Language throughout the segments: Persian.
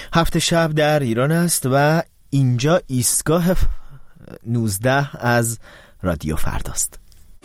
هفت شب در ایران است و اینجا ایستگاه 19 از رادیو فرداست.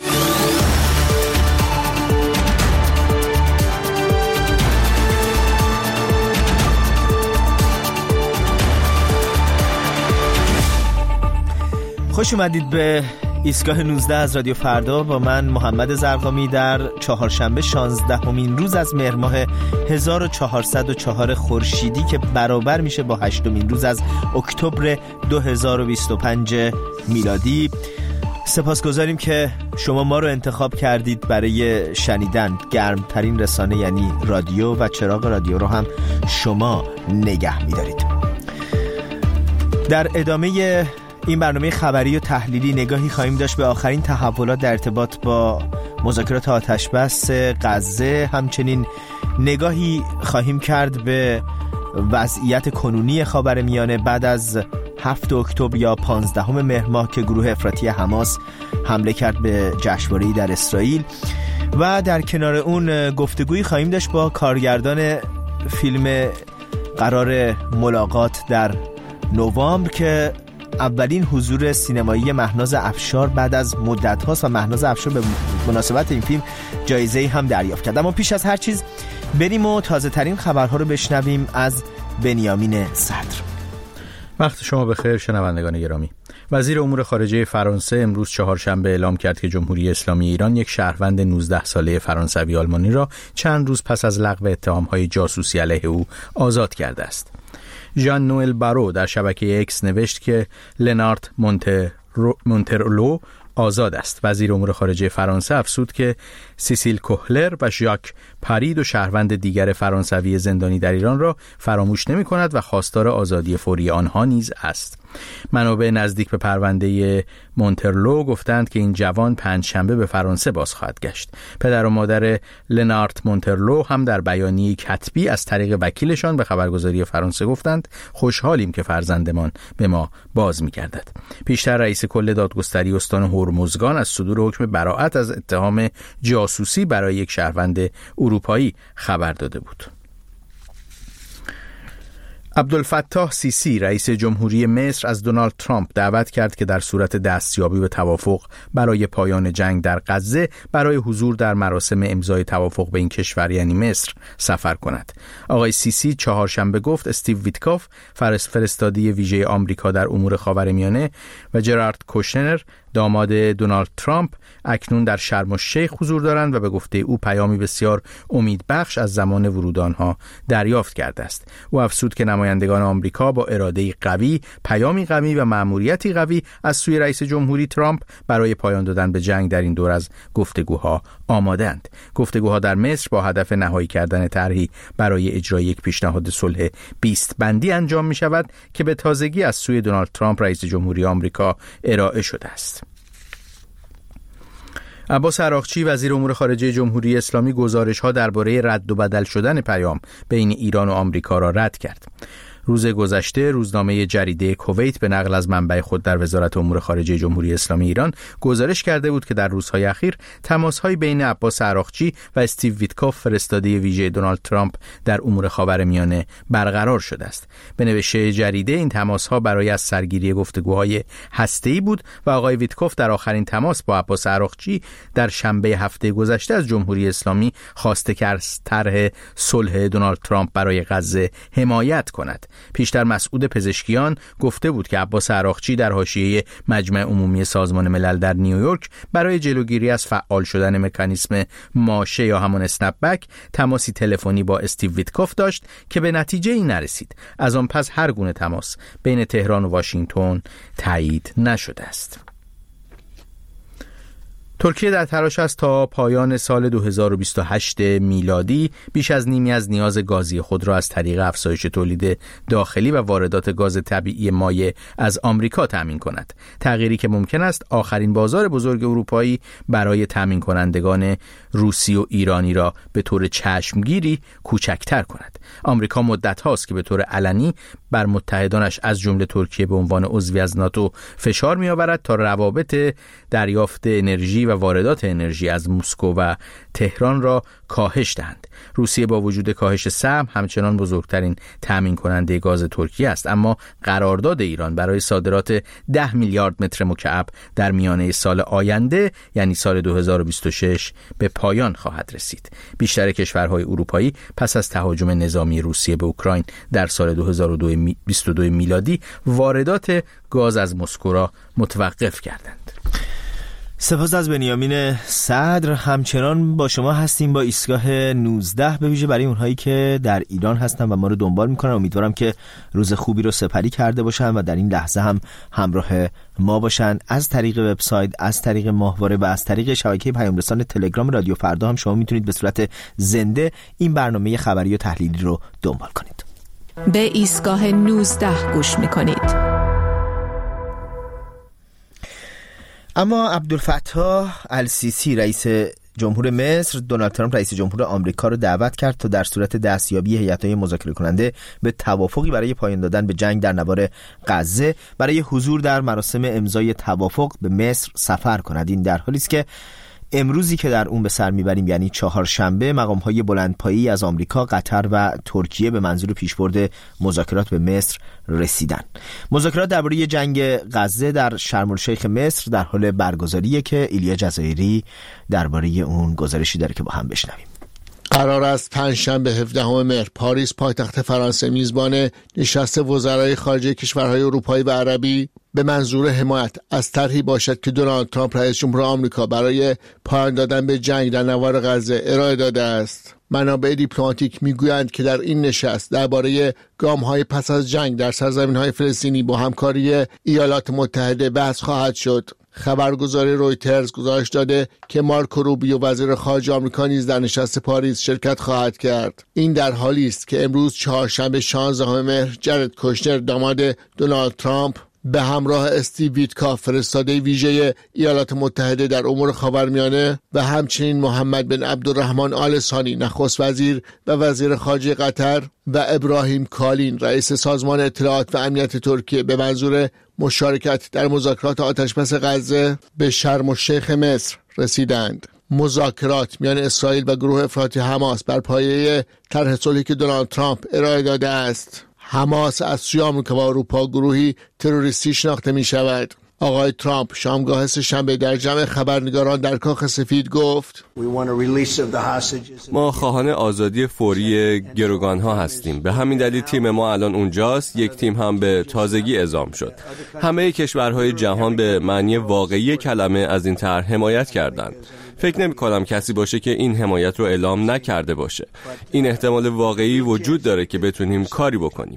خوش اومدید به ایستگاه 19 از رادیو فردا با من محمد زرقامی در چهارشنبه 16مین روز از مهر ماه 1404 خورشیدی که برابر میشه با 8مین روز از اکتبر 2025 میلادی. سپاسگزاریم که شما ما رو انتخاب کردید برای شنیدن. گرمترین رسانه یعنی رادیو و چراغ رادیو رو هم شما نگه میدارید. در ادامه این برنامه خبری و تحلیلی نگاهی خواهیم داشت به آخرین تحولات در ارتباط با مذاکرات آتشبس غزه. همچنین نگاهی خواهیم کرد به وضعیت کنونی خاورمیانه بعد از 7 اکتبر یا 15 مهر ماه که گروه افراطی حماس حمله کرد به جشنواره‌ای در اسرائیل. و در کنار اون گفتگویی خواهیم داشت با کارگردان فیلم قرار ملاقات در نوامبر که اولین حضور سینمایی مهناز افشار بعد از مدت هاست و مهناز افشار به مناسبت این فیلم جایزه‌ای هم دریافت کرد. اما پیش از هر چیز بریم و تازه ترین خبرها رو بشنویم از بنیامین صدر. وقت شما بخیر شنوندگان گرامی. وزیر امور خارجه فرانسه امروز چهارشنبه اعلام کرد که جمهوری اسلامی ایران یک شهروند 19 ساله فرانسوی آلمانی را چند روز پس از لغو اتهام‌های جاسوسی علیه او آزاد کرده است. ژان نوئل بارو در شبکه اکس نوشت که لنارد مونترلو آزاد است. وزیر امور خارجه فرانسه افزود که سیسیل کوهلر و ژاک پاری دو شهروند دیگر فرانسوی زندانی در ایران را فراموش نمی کند و خواستار آزادی فوری آنها نیز است. منابع نزدیک به پرونده مونترلو گفتند که این جوان پنجشنبه به فرانسه باز خواهد گشت. پدر و مادر لنارد مونترلو هم در بیانیه کتبی از طریق وکیلشان به خبرگزاری فرانسه گفتند خوشحالیم که فرزندمان به ما باز می‌گردد. پیشتر رئیس کل دادگستری استان هرمزگان از صدور حکم براءت از اتهام جاسوسی برای یک شهروند اروپایی خبر داده بود. عبدالفتاح سیسی رئیس جمهوری مصر از دونالد ترامپ دعوت کرد که در صورت دستیابی به توافق برای پایان جنگ در غزه برای حضور در مراسم امضای توافق به این کشور یعنی مصر سفر کند. آقای سیسی چهارشنبه گفت استیو ویتکوف فرستاده ویژه آمریکا در امور خاورمیانه و جرارد کوشنر داماد دونالد ترامپ اکنون در شرم الشیخ حضور دارند و به گفته او پیامی بسیار امیدبخش از زمان ورود آنها دریافت کرده است. او افزود که نمایندگان آمریکا با اراده‌ای قوی، پیامی قوی و مأموریتی قوی از سوی رئیس جمهوری ترامپ برای پایان دادن به جنگ در این دور از گفتگوها آماده‌اند. گفتگوها در مصر با هدف نهایی کردن طرحی برای اجرای یک پیشنهاد صلح 20 بندی انجام می‌شود که به تازگی از سوی دونالد ترامپ رئیس جمهوری آمریکا ارائه شده است. عباس عراقچی وزیر امور خارجه جمهوری اسلامی گزارش‌ها درباره رد و بدل شدن پیام بین ایران و آمریکا را رد کرد. روز گذشته روزنامه جریده کویت به نقل از منبع خود در وزارت امور خارجه جمهوری اسلامی ایران گزارش کرده بود که در روزهای اخیر تماس‌های بین عباس عراقچی و استیو ویتکوف فرستاده ویژه دونالد ترامپ در امور خاورمیانه برقرار شده است. به نوشته جریده این تماس‌ها برای از سرگیری گفتگوهای هسته‌ای بود و آقای ویتکوف در آخرین تماس با عباس عراقچی در شنبه هفته گذشته از جمهوری اسلامی خواسته که از طرح صلح دونالد ترامپ برای غزه حمایت کند. پیشتر مسعود پزشکیان گفته بود که عباس عراقچی در حاشیه مجمع عمومی سازمان ملل در نیویورک برای جلوگیری از فعال شدن مکانیسم ماشه یا همون اسنپ بک تماسی تلفنی با استیو ویتکوف داشت که به نتیجه ای نرسید. از آن پس هر گونه تماس بین تهران و واشنگتن تایید نشده است. ترکیه در تلاش است تا پایان سال 2028 میلادی بیش از نیمی از نیاز گازی خود را از طریق افزایش تولید داخلی و واردات گاز طبیعی مایع از آمریکا تامین کند. تغییری که ممکن است آخرین بازار بزرگ اروپایی برای تامین کنندگان روسی و ایرانی را به طور چشمگیری کوچکتر کند. آمریکا مدت هاست که به طور علنی بر متحدانش از جمله ترکیه به عنوان عضوی از ناتو فشار می آورد تا روابط دریافت انرژی و واردات انرژی از مسکو و تهران را کاهش دهند. روسیه با وجود کاهش سهم همچنان بزرگترین تامین کننده گاز ترکیه است، اما قرارداد ایران برای صادرات 10 میلیارد متر مکعب در میانه سال آینده یعنی سال 2026 به پایان خواهد رسید. بیشتر کشورهای اروپایی پس از تهاجم نظامی روسیه به اوکراین در سال 2022 میلادی واردات گاز از مسکو را متوقف کردند. سپاس از بنیامین صدر. همچنان با شما هستیم با ایستگاه 19 به ویژه برای اونهایی که در ایران هستن و ما رو دنبال میکنن. امیدوارم که روز خوبی رو سپری کرده باشن و در این لحظه هم همراه ما باشن. از طریق وبسایت، از طریق ماهواره و از طریق شبکه پیام رسان تلگرام رادیو فردا هم شما میتونید به صورت زنده این برنامه خبری و تحلیلی رو دنبال کنید. به ایستگاه 19 گوش میکنید. اما عبدالفتاح السیسی رئیس جمهور مصر دونالد ترامپ رئیس جمهور آمریکا رو دعوت کرد تا در صورت دستیابی هیئت‌های مذاکره کننده به توافقی برای پایان دادن به جنگ در نوار غزه برای حضور در مراسم امضای توافق به مصر سفر کند. این در حالی است که امروزی که در اون به سر میبریم یعنی چهارشنبه مقام‌های بلندپایه‌ای از آمریکا، قطر و ترکیه به منظور پیشبرد مذاکرات به مصر رسیدن. مذاکرات درباره جنگ غزه در شرم الشیخ مصر در حال برگزاریه که ایلیا جزایری درباره اون گزارشی داره که با هم بشنویم. قرار است پنجشنبه 17 مهر پاریس پایتخت فرانسه میزبان نشست وزرای خارجه کشورهای اروپایی و عربی به منظور حمایت از طرحی باشد که دونالد ترامپ رئیس جمهور آمریکا برای پایان دادن به جنگ در نوار غزه ارائه داده است. منابع دیپلماتیک میگویند که در این نشست درباره گام‌های پس از جنگ در سرزمین‌های فلسطینی با همکاری ایالات متحده بحث خواهد شد. خبرگزاری رویترز گزارش داده که مارکو روبیو وزیر خارجه آمریکا نیز در نشست پاریس شرکت خواهد کرد. این در حالی است که امروز چهارشنبه 16 مهر جرد کوشنر داماد دونالد ترامپ به همراه استیو ویتکاف فرستاده ویژه ایالات متحده در امور خاورمیانه و همچنین محمد بن عبدالرحمن آل ثانی نخست وزیر و وزیر خارجه قطر و ابراهیم کالین رئیس سازمان اطلاعات و امنیت ترکیه به منظور مشارکت در مذاکرات آتشبس غزه به شرم الشیخ مصر رسیدند. مذاکرات میان اسرائیل و گروه افراطی حماس بر پایه طرح صلحی که دونالد ترامپ ارائه داده است. حماس از سوی آمریکا و اروپا گروهی تروریستی شناخته می شود. آقای ترامپ شامگاه سه‌شنبه در جمع خبرنگاران در کاخ سفید گفت: ما خواهان آزادی فوری گروگانها هستیم. به همین دلیل تیم ما الان اونجاست. یک تیم هم به تازگی اعزام شد. همه کشورهای جهان به معنی واقعی کلمه از این طرح حمایت کردند. فکر نمی کنم کسی باشه که این حمایت رو اعلام نکرده باشه. این احتمال واقعی وجود داره که بتونیم کاری بکنیم.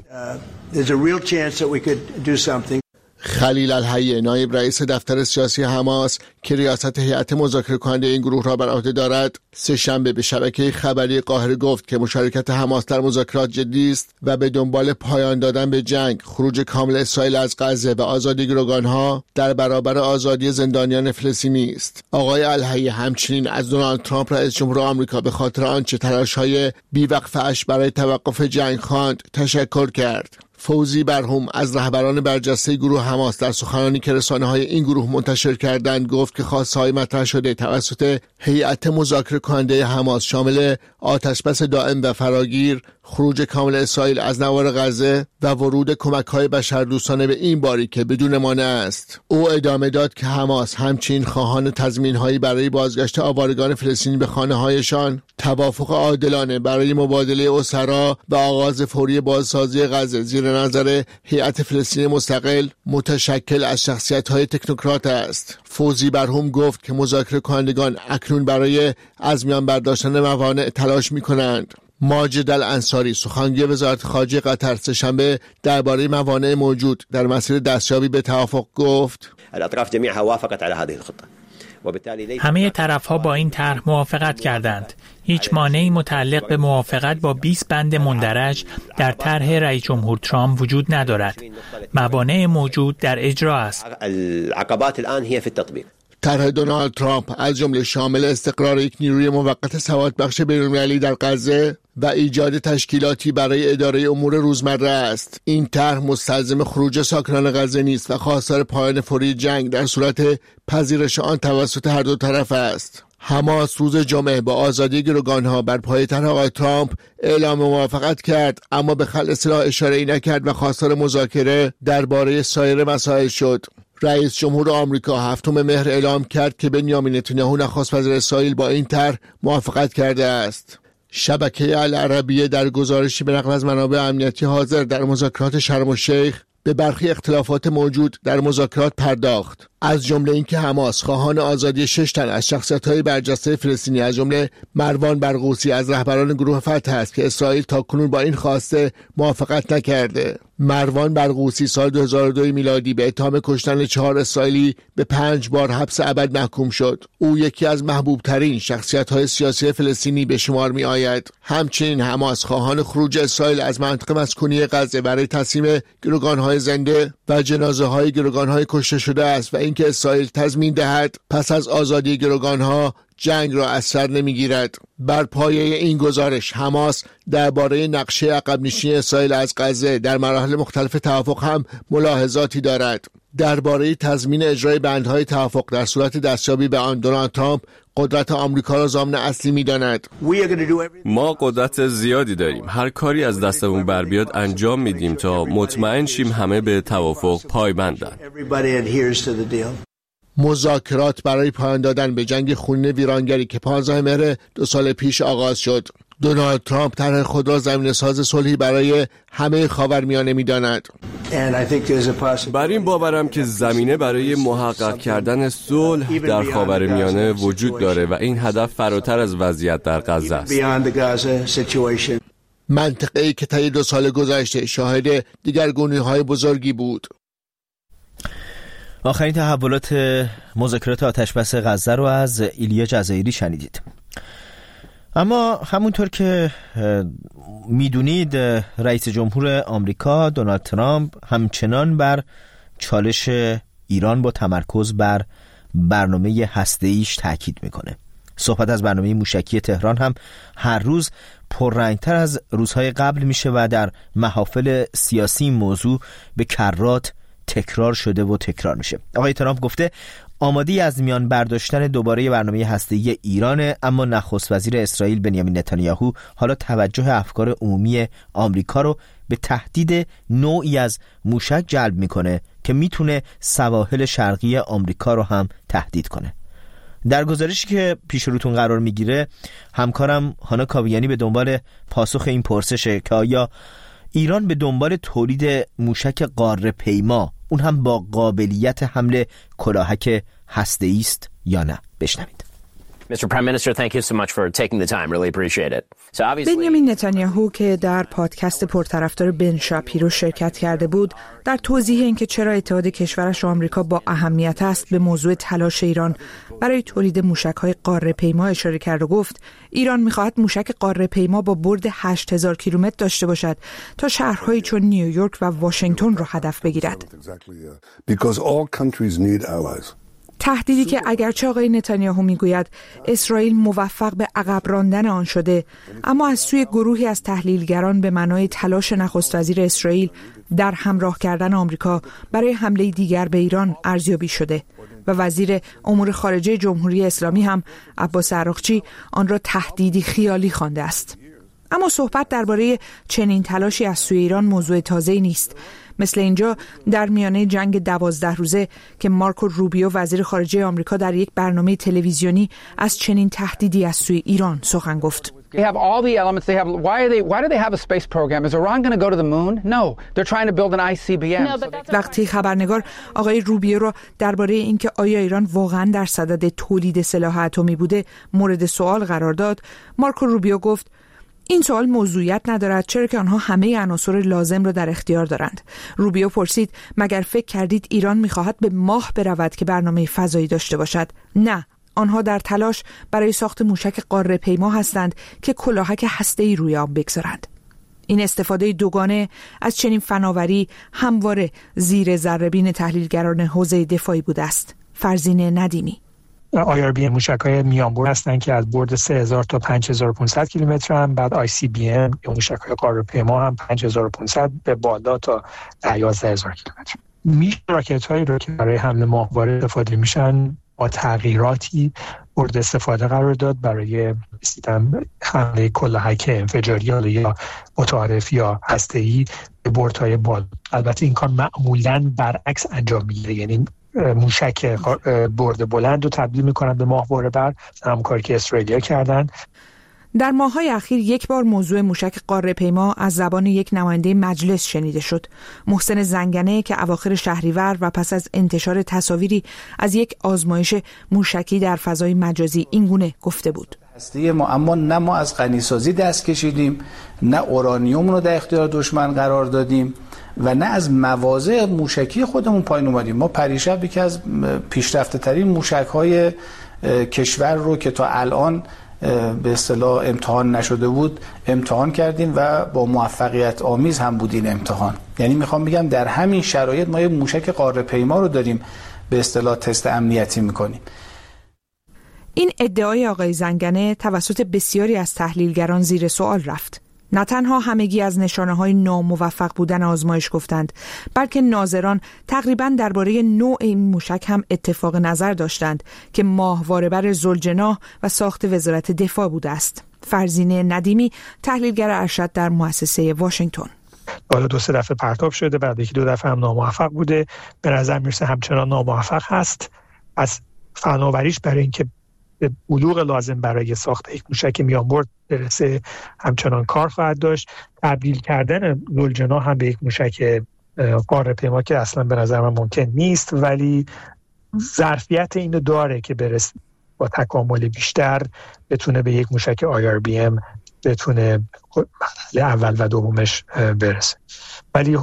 خلیل الحیه نایب رئیس دفتر سیاسی حماس که ریاست هیئت مذاکره کننده این گروه را بر عهده دارد سه‌شنبه به شبکه خبری قاهره گفت که مشارکت حماس در مذاکرات جدی است و به دنبال پایان دادن به جنگ، خروج کامل اسرائیل از غزه و آزادی گروگانها در برابر آزادی زندانیان فلسطینی است. آقای الحیه همچنین از دونالد ترامپ رئیس جمهور آمریکا به خاطر آنچه تلاش‌های بی‌وقفه‌اش برای توقف جنگ خواند تشکر کرد. فوزی برهم از رهبران برجسته گروه حماس در سخنرانی که رسانه‌های این گروه منتشر کردند گفت که خواسته‌های مطرح شده توسط هیئت مذاکره کننده حماس شامل آتشبس دائم و فراگیر، خروج کامل اسرائیل از نوار غزه و ورود کمک‌های بشردوستانه به این باری که بدون مانع است. او ادامه داد که حماس همچنین خواهان تضمین‌هایی برای بازگشت آوارگان فلسطینی به خانه‌هایشان، توافق عادلانه برای مبادله اسرا و آغاز فوری بازسازی غزه زیر نظر هیئت فلسطینی مستقل متشکل از شخصیت‌های تکنوکرات است. فوزی برهم گفت که مذاکره کنندگان اکنون برای از میان برداشتن موانع تلاش می‌کنند. ماجد الانصاری سخنگوی وزارت خارجه قطر سه‌شنبه درباره موانع موجود در مسیر دستیابی به توافق گفت: همه طرف‌ها با این طرح موافقت کردند. هیچ مانعی متعلق به موافقت با 20 بند مندرج در طرح رئیس جمهور ترامپ وجود ندارد. موانع موجود در اجرا است. طرح دونالد ترامپ از جمله شامل استقرار یک نیروی موقت سوادبخش بین‌المللی در غزه و ایجاد تشکیلاتی برای اداره امور روزمره است. این طرح مستلزم خروج ساکنان غزه نیست و خواستار پایان فوری جنگ در صورت پذیرش آن توسط هر دو طرف است. حماس روز جمعه با آزادی گروگانها بر پایه طرح آقای ترامپ اعلام موافقت کرد، اما به خلع سلاح اشاره‌ای نکرد و خواستار مذاکره درباره سایر مسائل شد. رئیس جمهور آمریکا 7 مهر اعلام کرد که بنیامین نتانیاهو نخست وزیر اسرائیل با این طرح موافقت کرده است. شبکه العربیه در گزارشی به نقل از منابع امنیتی حاضر در مذاکرات شرم الشیخ به برخی اختلافات موجود در مذاکرات پرداخت، از جمله اینکه حماس خواهان آزادی 6 تن از شخصیت‌های برجسته فلسطینی از جمله مروان برغوثی از رهبران گروه فتح است که اسرائیل تاکنون با این خواسته موافقت نکرده. مروان برغوثی سال 2002 میلادی به اتهام کشتن 4 اسرائیلی به 5 بار حبس ابد محکوم شد. او یکی از محبوب ترین شخصیت‌های سیاسی فلسطینی به شمار می آید. همچنین حماس خواهان خروج اسرائیل از منطقه مسکونی غزه برای تسلیم گروگان‌های زنده و جنازه‌های گروگان‌های کشته شده است و اینکه اسرائیل تضمین دهد پس از آزادی گروگان‌ها جنگ را از سر نمیگیرد. بر پایه این گزارش حماس درباره نقشه عقب نشینی اسرائیل از غزه در مراحل مختلف توافق هم ملاحظاتی دارد. درباره تضمین اجرای بندهای توافق در صورت دستیابی به آن دونالد ترامپ قدرت آمریکا را ضامن اصلی می‌داند. ما قدرت زیادی داریم. هر کاری از دستمون بر بیاد انجام میدیم تا مطمئن شیم همه به توافق پایبندند. مذاکرات برای پایان دادن به جنگ خونین ویرانگری که 15 مهر 2 سال پیش آغاز شد. دونالد ترامپ طرح خود را زمینه‌ساز صلحی برای همه خاورمیانه می‌داند. بر این باورم که زمینه برای محقق کردن صلح در خاورمیانه وجود داره و این هدف فراتر از وضعیت در غزه است. منطقه‌ای که طی 2 سال گذشته شاهد دیگرگونی‌های بزرگی بود. آخرین تحولات مذاکرات آتشبس غزه رو از ایلیا جزایری شنیدید. اما همونطور که میدونید رئیس جمهور آمریکا دونالد ترامپ همچنان بر چالش ایران با تمرکز بر برنامه هسته‌ایش تاکید میکنه. صحبت از برنامه موشکی تهران هم هر روز پررنگتر از روزهای قبل میشه و در محافل سیاسی موضوع به کرات تکرار شده و تکرار میشه. آقای ترامپ گفته آماده از میان برداشتن دوباره برنامه هسته‌ای ایرانه، اما نخست وزیر اسرائیل بنیامین نتانیاهو حالا توجه افکار عمومی آمریکا رو به تهدید نوعی از موشک جلب میکنه که میتونه سواحل شرقی آمریکا رو هم تهدید کنه. در گزارشی که پیش روتون قرار میگیره همکارم هانا کاویانی به دنبال پاسخ این پرسشه که آیا ایران به دنبال تولید موشک قاره پیما، اون هم با قابلیت حمل کلاهک هسته‌ای است یا نه؟ بشنوید. Mr. Prime Minister, thank you so much for taking the time. Really appreciate it. So obviously بنیامین نتانیاهو که در پادکست پرطرفدار بن شاپیرو شرکت کرده بود، در توضیح اینکه چرا اتحاد کشورش و آمریکا با اهمیت است به موضوع تلاش ایران برای تولید موشک‌های قاره پیما اشاره کرد و گفت ایران می‌خواهد موشک قاره پیما با برد 8000 کیلومتر داشته باشد تا شهرهایی چون نیویورک و واشنگتن را هدف بگیرد. Because all countries need allies. تهدیدی که اگرچه آقای نتانیاهو میگوید اسرائیل موفق به عقب راندن آن شده، اما از سوی گروهی از تحلیلگران به معنای تلاش نخست وزیر اسرائیل در همراه کردن آمریکا برای حمله دیگر به ایران ارزیابی شده و وزیر امور خارجه جمهوری اسلامی هم عباس عراقچی آن را تهدیدی خیالی خوانده است. اما صحبت درباره چنین تلاشی از سوی ایران موضوع تازه‌ای نیست. مثل اینجا در میانه جنگ 12 روزه که مارکو روبیو وزیر خارجه آمریکا در یک برنامه تلویزیونی از چنین تهدیدی از سوی ایران سخن گفت. They have all the elements. They have. Why do they have a space program? Is Iran going to go to the moon? No, they're trying to build an ICBM. وقتی خبرنگار آقای روبیو را درباره اینکه آیا ایران واقعا در صدد تولید سلاح اتمی بوده مورد سوال قرار داد، مارکو روبیو گفت این سوال موضوعیت ندارد، چرا که آنها همه عناصر لازم را در اختیار دارند. روبیو پرسید مگر فکر کردید ایران می‌خواهد به ماه برود که برنامه فضایی داشته باشد؟ نه، آنها در تلاش برای ساخت موشک قاره پیما هستند که کلاهک هسته‌ای روی آن بگذارند. این استفاده دوگانه از چنین فناوری همواره زیر ذره‌بین تحلیلگران حوزه دفاعی بوده است. فرزین ندیمی. IRBM موشک‌های میانبر هستن که از برد 3000 تا 5500 کیلومترن. بعد ICBM یا موشک‌های قاره‌پیما هم 5500 به بالا تا 11000 کیلومتر. میشه راکت‌هایی رو که برای حمله ماهواره استفاده میشن با تغییراتی مورد استفاده قرار داد برای حمله کلاهک انفجاری یا متعارف یا هسته‌ای به بردهای بالا. البته این کار معمولاً برعکس انجام میگیره، یعنی موشک برد بلند رو تبدیل میکنن به ماهواره بر، همکاری که اسرائیلیا کردن. در ماه‌های اخیر یک بار موضوع موشک قاره‌پیما از زبان یک نماینده مجلس شنیده شد. محسن زنگنه که اواخر شهریور و پس از انتشار تصاویری از یک آزمایش موشکی در فضای مجازی اینگونه گفته بود: هسته ما، اما نه ما از غنیسازی دست کشیدیم، نه اورانیوم رو در اختیار دشمن قرار دادیم و نه از مواضع موشکی خودمون پایین اومدیم. ما پریشب یکی از پیشرفته ترین موشک‌های کشور رو که تا الان به اصطلاح امتحان نشده بود امتحان کردیم و با موفقیت آمیز هم بود این امتحان. یعنی میخوام بگم در همین شرایط ما یه موشک قاره‌پیما رو داریم به اصطلاح تست امنیتی میکنیم. این ادعای آقای زنگنه توسط بسیاری از تحلیلگران زیر سوال رفت. نه تنها همگی از نشانه‌های ناموفق بودن آزمایش گفتند، بلکه ناظران تقریباً درباره نوع این موشک هم اتفاق نظر داشتند که ماهواره‌بر ذوالجناح و ساخت وزارت دفاع بوده است. فرزینه ندیمی، تحلیلگر ارشد در مؤسسه واشنگتن: حالا 2-3 دفعه پرتاب شده، بعد 1-2 دفعه هم ناموفق بوده. به نظر میرسه همچنان ناموفق هست. از فناوریش برای اینکه به بلوغ لازم برای ساخت یک موشک میانبرد برسه همچنان کار خواهد داشت. تبدیل کردن ذوالجناح هم به یک موشک قاره‌پیما که اصلا به نظر من ممکن نیست، ولی ظرفیت اینو داره که برسه با تکامل بیشتر بتونه به یک موشک IRBM بتونه مرحله اول و دومش برسه. ولی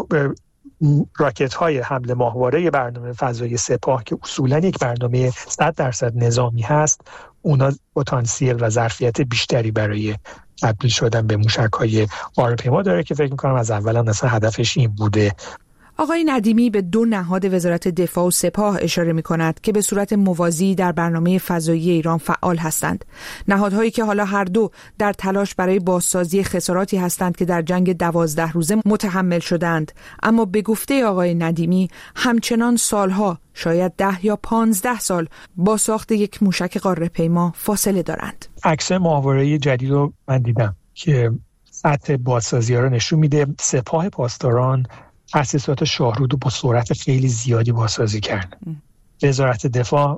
راکت های حمله ماهواره برنامه فضایی سپاه که اصولا یک برنامه 100% نظامی هست، اونا پتانسیل و ظرفیت بیشتری برای تبدیل شدن به موشک های قاره‌پیما داره که فکر میکنم از اول هم مثلا هدفش این بوده. آقای ندیمی به 2 نهاد وزارت دفاع و سپاه اشاره می‌کند که به صورت موازی در برنامه فضایی ایران فعال هستند. نهادهایی که حالا هر دو در تلاش برای بازسازی خساراتی هستند که در جنگ 12 روزه متحمل شدند، اما به گفته آقای ندیمی همچنان سالها، شاید 10 یا 15 سال با ساخت یک موشک قاره‌پیما فاصله دارند. عکس ماهواره جدید رو من دیدم که سطح بازسازی‌ها رو نشون میده. سپاه پاسداران تأسیسات شاهرود رو با سرعت خیلی زیادی بازسازی کرد. وزارت دفاع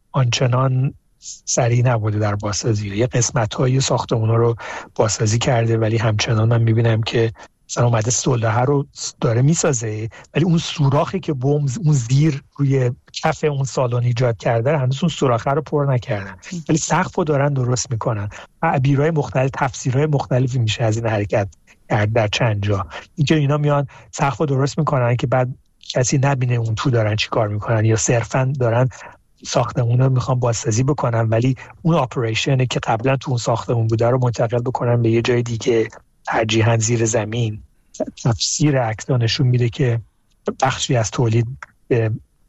آنچنان سریع نبوده در بازسازی. یه قسمت‌های ساختمان‌ها رو بازسازی کرده، ولی همچنان من می‌بینم که مثلا اومده سلحه رو داره میسازه، ولی اون سوراخی که بمب اون زیر روی کف اون سالن ایجاد کرده هنوز اون سوراخ رو پر نکردن، ولی سقف رو دارن درست میکنن. تعبیرهای مختلف، تفسیرهای مختلفی میشه از این حرکت کرد در چند جا. اینکه اینا میان سقف رو درست میکنن که بعد کسی نبینه اون تو دارن چی کار میکنن، یا صرفا دارن ساختمون رو میخوان بازسازی بکنن ولی اون اپریشنی که قبلا تو اون ساختمون بوده رو منتقل بکنن به یه جای دیگه، ترجیحاً زیر زمین. تفسیر عکس‌ها نشون میده که بخشی از تولید به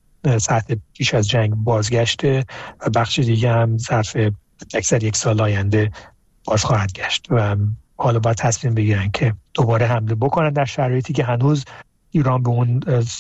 سطح پیش از جنگ بازگشته و بخش دیگه هم ظرف اکثر 1 سال آینده باز خواهد گشت و حالا باید تصمیم بگیرن که دوباره حمله بکنن در شرایطی که هنوز ایران به اون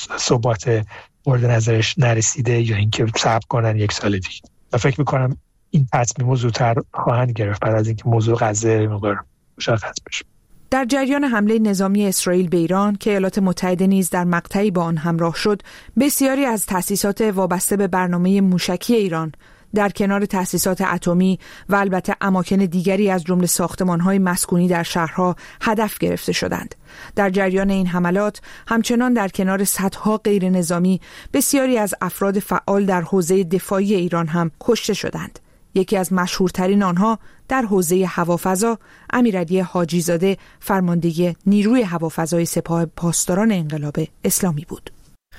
ثبات مورد نظرش نرسیده، یا اینکه صبر کنن 1 سال دیگه. و فکر میکنم این تصمیم زودتر خواهند گرفت بعد از اینکه موضوع غزه مقدار مشخص بشه. در جریان حمله نظامی اسرائیل به ایران که ایالات متحده نیز در مقطعی با آن همراه شد، بسیاری از تأسیسات وابسته به برنامه موشکی ایران در کنار تأسیسات اتمی و البته اماکن دیگری از جمله ساختمان‌های مسکونی در شهرها هدف گرفته شدند. در جریان این حملات همچنان در کنار صدها غیر نظامی بسیاری از افراد فعال در حوزه دفاعی ایران هم کشته شدند. یکی از مشهورترین آنها در حوزه هوافضا امیرعلی حاجی زاده، فرمانده نیروی هوافضای سپاه پاسداران انقلاب اسلامی بود.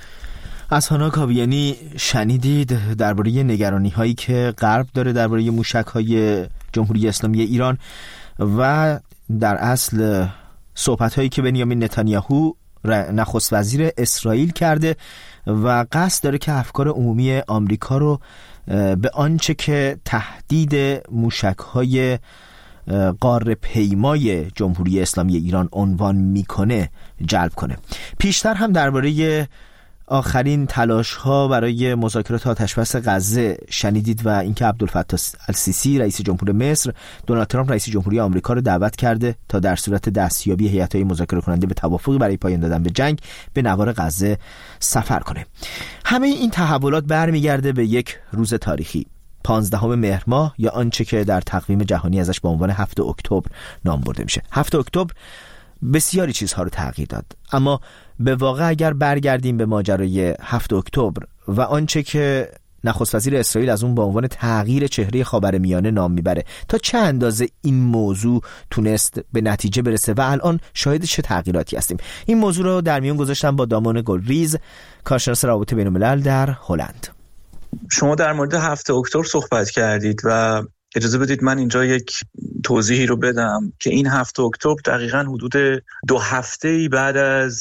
از هانا کاویانی شنیدید درباره نگرانی‌هایی که غرب داره درباره موشک‌های جمهوری اسلامی ایران و در اصل صحبت‌هایی که بنیامین نتانیاهو نخست وزیر اسرائیل کرده و قصد داره که افکار عمومی آمریکا رو به آنچه که تهدید موشک‌های قاره پیمای جمهوری اسلامی ایران عنوان میکنه جلب کنه. پیشتر هم درباره آخرین تلاش‌ها برای مذاکرات آتشبس غزه شنیدید و اینکه عبدالفتاح السیسی رئیس جمهور مصر دونالد ترامپ رئیس جمهوری آمریکا رو دعوت کرده تا در صورت دستیابی هیئت‌های مذاکره کننده به توافقی برای پایان دادن به جنگ به نوار غزه سفر کنه. همه این تحولات برمیگرده به یک روز تاریخی، 15 مهر ماه، یا آنچه که در تقویم جهانی ازش به عنوان 7 اکتبر نام برده میشه. 7 اکتبر بسیاری چیزها رو تغییر داد، اما به واقع اگر برگردیم به ماجرای 7 اکتبر و آنچه که نخست وزیر اسرائیل از اون به عنوان تغییر چهره خاورمیانه نام میبره، تا چه اندازه این موضوع تونست به نتیجه برسه و الان شاهد چه تغییراتی هستیم؟ این موضوع رو در میون گذاشتم با دامان گلریز، کارشناس روابط بین الملل در هلند. شما در مورد 7 اکتبر صحبت کردید و اجازه بدید من اینجا یک توضیحی رو بدم که این 7 اکتبر دقیقاً حدود 2 هفته‌ای بعد از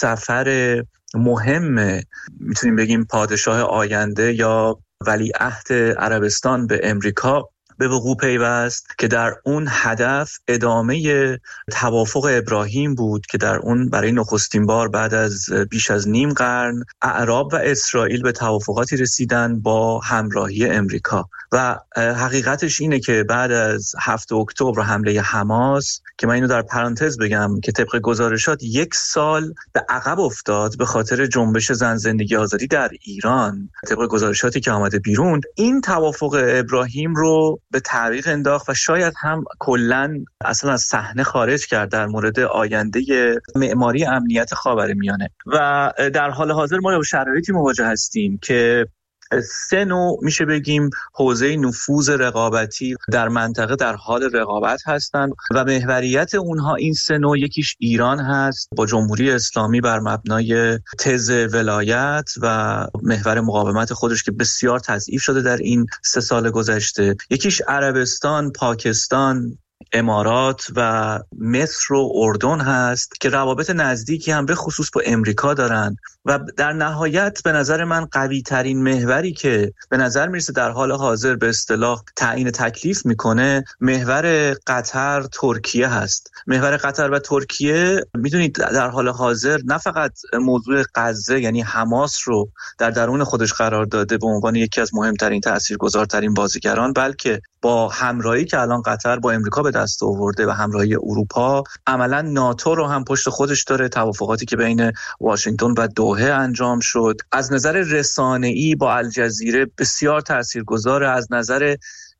سفر مهم میتونیم بگیم پادشاه آینده یا ولیعهد عربستان به امریکا به وقوع پیوست که در اون هدف ادامه توافق ابراهیم بود که در اون برای نخستین بار بعد از بیش از نیم قرن اعراب و اسرائیل به توافقاتی رسیدن با همراهی امریکا و حقیقتش اینه که بعد از 7 اکتبر حمله حماس که من اینو در پرانتز بگم که طبق گزارشات 1 سال به عقب افتاد به خاطر جنبش زن زندگی آزادی در ایران، طبق گزارشاتی که آمده بیرون، این توافق ابراهیم رو به تعویق انداخت و شاید هم کلاً اصلا از صحنه خارج کرد در مورد آینده معماری امنیت خاورمیانه. و در حال حاضر ما با شرایطی مواجه هستیم که 3 نوع میشه بگیم حوزه نفوذ رقابتی در منطقه در حال رقابت هستند و محوریت اونها این 3 نوع، یکیش ایران هست با جمهوری اسلامی بر مبنای تز ولایت و محور مقاومت خودش که بسیار تضعیف شده در این 3 سال گذشته، یکیش عربستان، پاکستان، امارات و مصر و اردن هست که روابط نزدیکی هم به خصوص با امریکا دارن و در نهایت به نظر من قوی ترین محوری که به نظر میرسه در حال حاضر به اصطلاح تعیین تکلیف میکنه محور قطر ترکیه هست. محور قطر و ترکیه میدونید در حال حاضر نه فقط موضوع غزه یعنی حماس رو در درون خودش قرار داده به عنوان یکی از مهمترین تاثیرگذارترین بازیگران، بلکه با همراهی که الان قطر با امریکا به دست آورده و همراهی اروپا عملا ناتو رو هم پشت خودش داره. توافقاتی که بین واشنگتن و دوحه انجام شد از نظر رسانه‌ای با الجزیره بسیار تاثیرگذاره. از نظر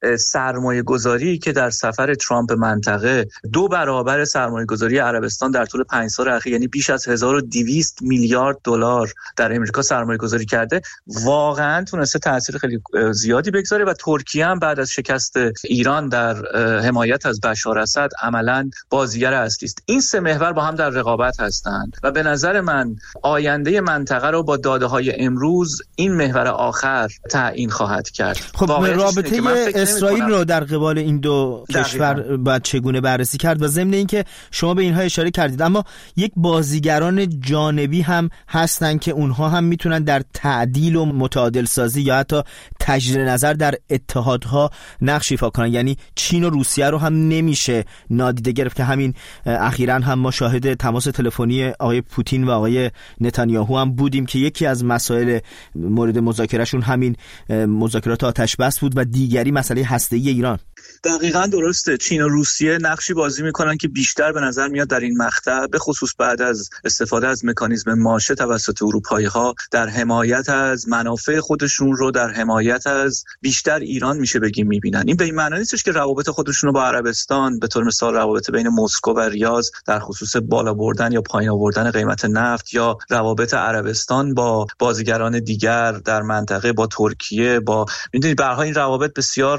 سرمایه گذاری که در سفر ترامپ منطقه 2 برابر سرمایه گذاری عربستان در طول 5 سال اخیر یعنی بیش از 1200 میلیارد دلار در امریکا سرمایه گذاری کرده، واقعا تونسته تاثیر خیلی زیادی بگذاره. و ترکیه هم بعد از شکست ایران در حمایت از بشار اسد عملاً بازیگر اصلی است. این 3 محور با هم در رقابت هستند و به نظر من آینده منطقه رو با داده‌های امروز این محور آخر تعیین خواهد کرد. خب رابطه اسرائیل رو در قبال این 2 کشور باید چگونه بررسی کرد؟ و ضمن اینکه شما به اینها اشاره کردید، اما یک بازیگران جانبی هم هستن که اونها هم میتونن در تعدیل و متعادل سازی یا حتی تجدید نظر در اتحادها نقش ایفا کنن. یعنی چین و روسیه رو هم نمیشه نادیده گرفت که همین اخیراً هم ما شاهد تماس تلفنی آقای پوتین و آقای نتانیاهو هم بودیم که یکی از مسائل مورد مذاکرهشون همین مذاکرات آتشبس بود و دیگری مسئله هسته‌ای ایران. دقیقاً درسته. چین و روسیه نقشی بازی میکنن که بیشتر به نظر میاد در این مقطع به خصوص بعد از استفاده از مکانیزم ماشه توسط اروپایی‌ها در حمایت از منافع خودشون رو در حمایت از بیشتر ایران میشه بگیم میبینن. این به این معنی نیستش که روابط خودشون رو با عربستان به طور مثال روابط بین مسکو و ریاض در خصوص بالا بردن یا پایین آوردن قیمت نفت یا روابط عربستان با بازیگران دیگر در منطقه با ترکیه با میدونید به هر حال این روابط بسیار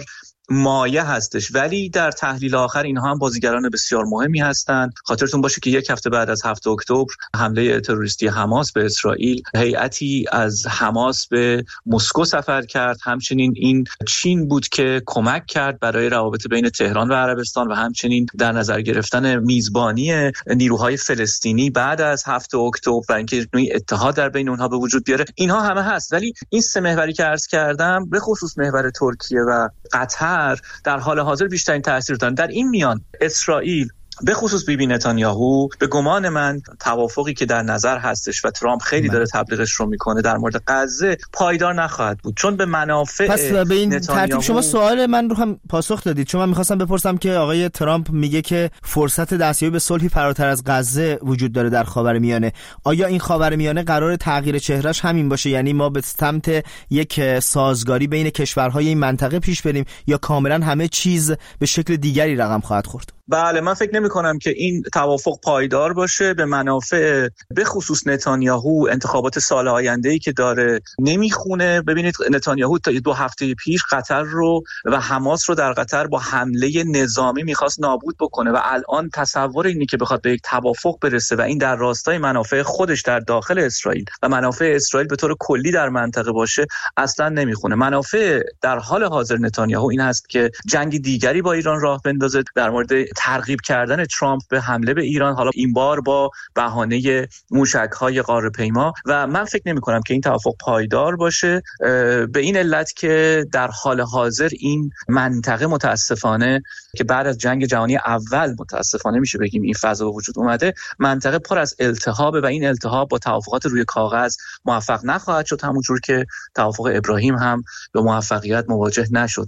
مایه هستش، ولی در تحلیل آخر اینها هم بازیگران بسیار مهمی هستند. خاطرتون باشه که یک هفته بعد از 7 اکتبر حمله تروریستی حماس به اسرائیل، هیئتی از حماس به مسکو سفر کرد. همچنین این چین بود که کمک کرد برای روابط بین تهران و عربستان و همچنین در نظر گرفتن میزبانی نیروهای فلسطینی بعد از 7 اکتبر و اینکه نوعی اتحاد در بین اونها به وجود بیاره. اینها همه هست، ولی این سه محوری که عرض کردم به خصوص محور ترکیه و قطر در حال حاضر بیشترین تاثیر دارن. در این میان اسرائیل به خصوص بیبی نتانیاهو به گمان من توافقی که در نظر هستش و ترامپ خیلی داره تبلیغش رو میکنه در مورد غزه پایدار نخواهد بود، چون به منافع پس به این ترتیب شما سوال من رو هم پاسخ دادید، چون من میخواستم بپرسم که آقای ترامپ میگه که فرصت دستیابی به صلحی فراتر از غزه وجود داره در خاورمیانه. آیا این خاورمیانه قرار تغییر چهرهش همین باشه، یعنی ما به سمت یک سازگاری بین کشورهای این منطقه پیش بریم یا کاملا همه چیز به شکل دیگری رقم خواهد خورد؟ بله، من فکر نمی‌کنم که این توافق پایدار باشه. به منافع به خصوص نتانیاهو انتخابات سال آینده‌ای که داره نمیخونه. ببینید نتانیاهو تا 2 هفته پیش قطر رو و حماس رو در قطر با حمله نظامی می‌خواست نابود بکنه و الان تصور اینی که بخواد به یک توافق برسه و این در راستای منافع خودش در داخل اسرائیل و منافع اسرائیل به طور کلی در منطقه باشه اصلا نمیخونه. منافع در حال حاضر نتانیاهو این هست که جنگ دیگری با ایران راه بندازه در مورد ترغیب کردن ترامپ به حمله به ایران، حالا این بار با بهانه موشک‌های قاره‌پیما، و من فکر نمی‌کنم که این توافق پایدار باشه به این علت که در حال حاضر این منطقه متاسفانه که بعد از جنگ جهانی اول متاسفانه میشه بگیم این فضا به وجود اومده، منطقه پر از التهابه و این التهاب با توافقات روی کاغذ موفق نخواهد شد، همونجور که توافق ابراهیم هم به موفقیت مواجه نشد.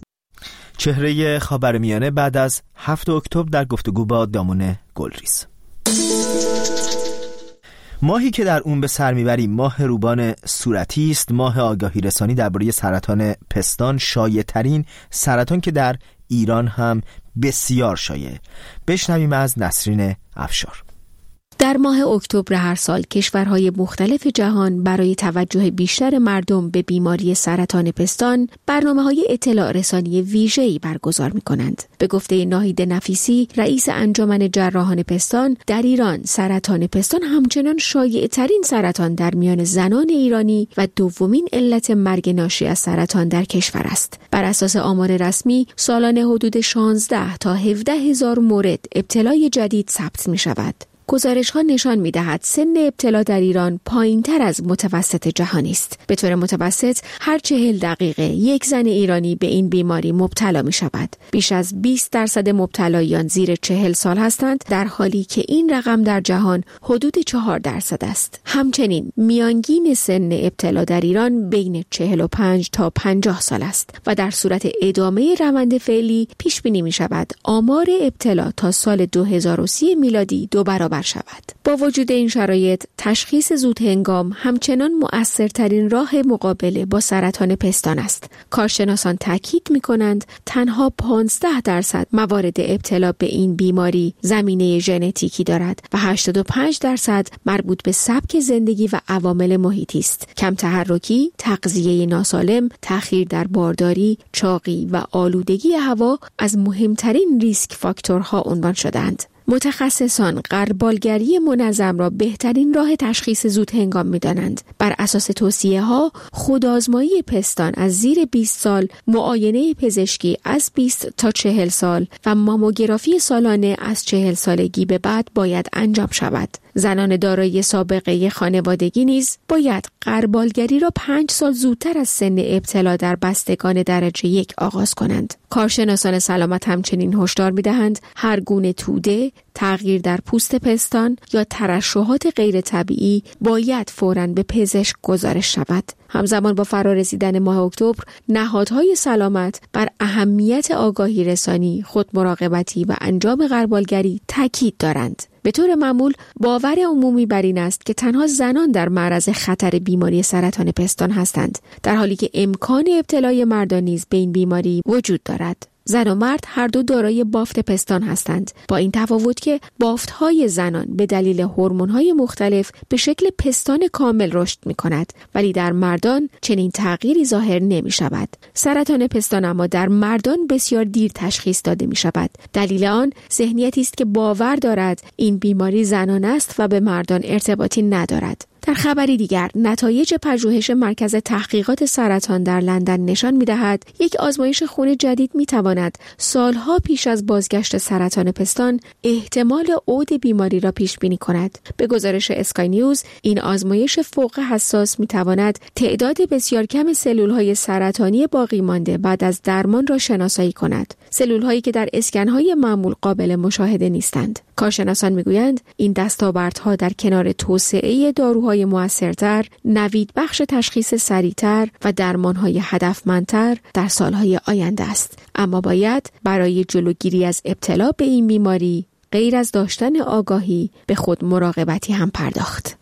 چهره خاورمیانه بعد از 7 اکتبر در گفتگو با دامون گلریز. ماهی که در اون به سر میبریم ماه روبان صورتی است، ماه آگاهی رسانی درباره سرطان پستان، شایع‌ترین سرطان که در ایران هم بسیار شایع. بشنویم از نسرین افشار. در ماه اکتبر هر سال کشورهای مختلف جهان برای توجه بیشتر مردم به بیماری سرطان پستان برنامه‌های اطلاع رسانی ویژه‌ای برگزار می‌کنند. به گفته ناهید نفیسی، رئیس انجمن جراحان پستان، در ایران سرطان پستان همچنان شایع‌ترین سرطان در میان زنان ایرانی و دومین علت مرگ ناشی از سرطان در کشور است. بر اساس آمار رسمی، سالانه حدود 16 تا 17 هزار مورد ابتلای جدید ثبت می‌شود. گزارش‌ها نشان می‌دهد سن ابتلا در ایران پایین‌تر از متوسط جهانی است. به طور متوسط هر 40 دقیقه یک زن ایرانی به این بیماری مبتلا می‌شود. بیش از 20% مبتلایان زیر 40 سال هستند، در حالی که این رقم در جهان حدود 4% است. همچنین میانگین سن ابتلا در ایران بین 45 تا 50 سال است و در صورت ادامه روند فعلی پیش بینی می‌شود آمار ابتلا تا سال 2030 میلادی 2 برابر شود. با وجود این شرایط، تشخیص زودهنگام همچنان مؤثرترین راه مقابله با سرطان پستان است. کارشناسان تاکید می‌کنند تنها 15% موارد ابتلا به این بیماری زمینه ژنتیکی دارد و 85% مربوط به سبک زندگی و عوامل محیطی است. کم تحرکی، تغذیه ناسالم، تأخیر در بارداری، چاقی و آلودگی هوا از مهمترین ریسک فاکتورها عنوان شدند. متخصصان غربالگری منظم را بهترین راه تشخیص زود هنگام می‌دانند. بر اساس توصیه‌ها، خودآزمایی پستان از زیر 20 سال، معاینه پزشکی از 20 تا 40 سال و ماموگرافی سالانه از 40 سالگی به بعد باید انجام شود. زنان دارای سابقه خانوادگی نیز باید غربالگری را 5 سال زودتر از سن ابتلا در بستگان درجه 1 آغاز کنند. کارشناسان سلامت همچنین هشدار می‌دهند هر گونه توده، تغییر در پوست پستان یا ترشحات غیر طبیعی باید فوراً به پزشک گزارش شود. همزمان با فرارسیدن ماه اکتبر، نهادهای سلامت بر اهمیت آگاهی رسانی، خودمراقبتی و انجام غربالگری تاکید دارند. به طور معمول باور عمومی بر این است که تنها زنان در معرض خطر بیماری سرطان پستان هستند، در حالی که امکان ابتلای مردان نیز به این بیماری وجود دارد. زن و مرد هر دو دارای بافت پستان هستند، با این تفاوت که بافت‌های زنان به دلیل هورمون‌های مختلف به شکل پستان کامل رشد می‌کند، ولی در مردان چنین تغییری ظاهر نمی‌شود. سرطان پستان اما در مردان بسیار دیر تشخیص داده می‌شود. دلیل آن ذهنیتی است که باور دارد این بیماری زنانه است و به مردان ارتباطی ندارد. در خبری دیگر، نتایج پژوهش مرکز تحقیقات سرطان در لندن نشان می‌دهد یک آزمایش خون جدید می‌تواند سالها پیش از بازگشت سرطان پستان احتمال عود بیماری را پیش بینی کند. به گزارش اسکای نیوز، این آزمایش فوق حساس می‌تواند تعداد بسیار کم سلول‌های سرطانی باقی مانده بعد از درمان را شناسایی کند. سلول‌هایی که در اسکن‌های معمول قابل مشاهده نیستند. کارشناسان می‌گویند این دستاوردها در کنار توسعه داروهای مؤثرتر، نوید بخش تشخیص سریعتر و درمانهای هدفمندتر در سالهای آینده است. اما باید برای جلوگیری از ابتلا به این بیماری غیر از داشتن آگاهی به خود مراقبتی هم پرداخت.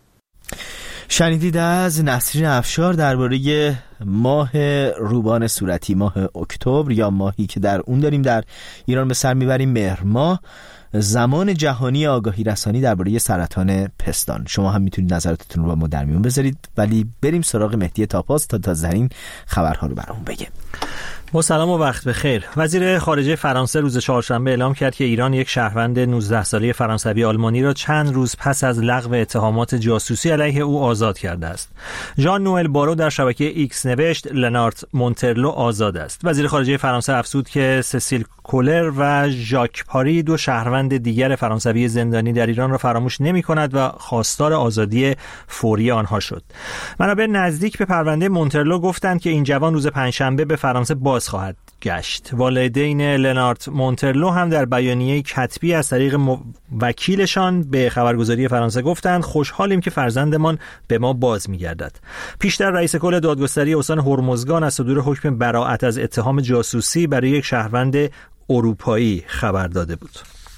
شنیدید از نسرین افشار درباره ماه روبان صورتی، ماه اکتبر یا ماهی که در اون داریم در ایران به سر میبریم مهر ماه، زمان جهانی آگاهی رسانی درباره سرطان پستان. شما هم میتونید نظراتتون رو با ما در میون بذارید، ولی بریم سراغ مهدی تاپاس تا تازه‌ترین خبرها رو برامون بگه. با سلام و وقت بخیر. وزیر خارجه فرانسه روز چهارشنبه اعلام کرد که ایران یک شهروند 19 ساله فرانسوی آلمانی را چند روز پس از لغو اتهامات جاسوسی علیه او آزاد کرده است. ژان نوئل بارو در شبکه ایکس نوشت لنارت مونترلو آزاد است. وزیر خارجه فرانسه افزود که سسیل کولر و ژاک پاری، دو شهروند دیگر فرانسوی زندانی در ایران را فراموش نمی‌کند و خواستار آزادی فوری آنها شد. منابع نزدیک به پرونده مونترلو گفتند که این جوان روز پنجشنبه به فرانسه باز خواهد گشت. والدین لنارت مونترلو هم در بیانیه کتبی از طریق وکیلشان به خبرگزاری فرانسه گفتند خوشحالیم که فرزندمان به ما باز می‌گردد. پیشتر رئیس کل دادگستری استان هرمزگان از صدور حکم براءت از اتهام جاسوسی برای یک شهروند اروپایی خبر داده بود.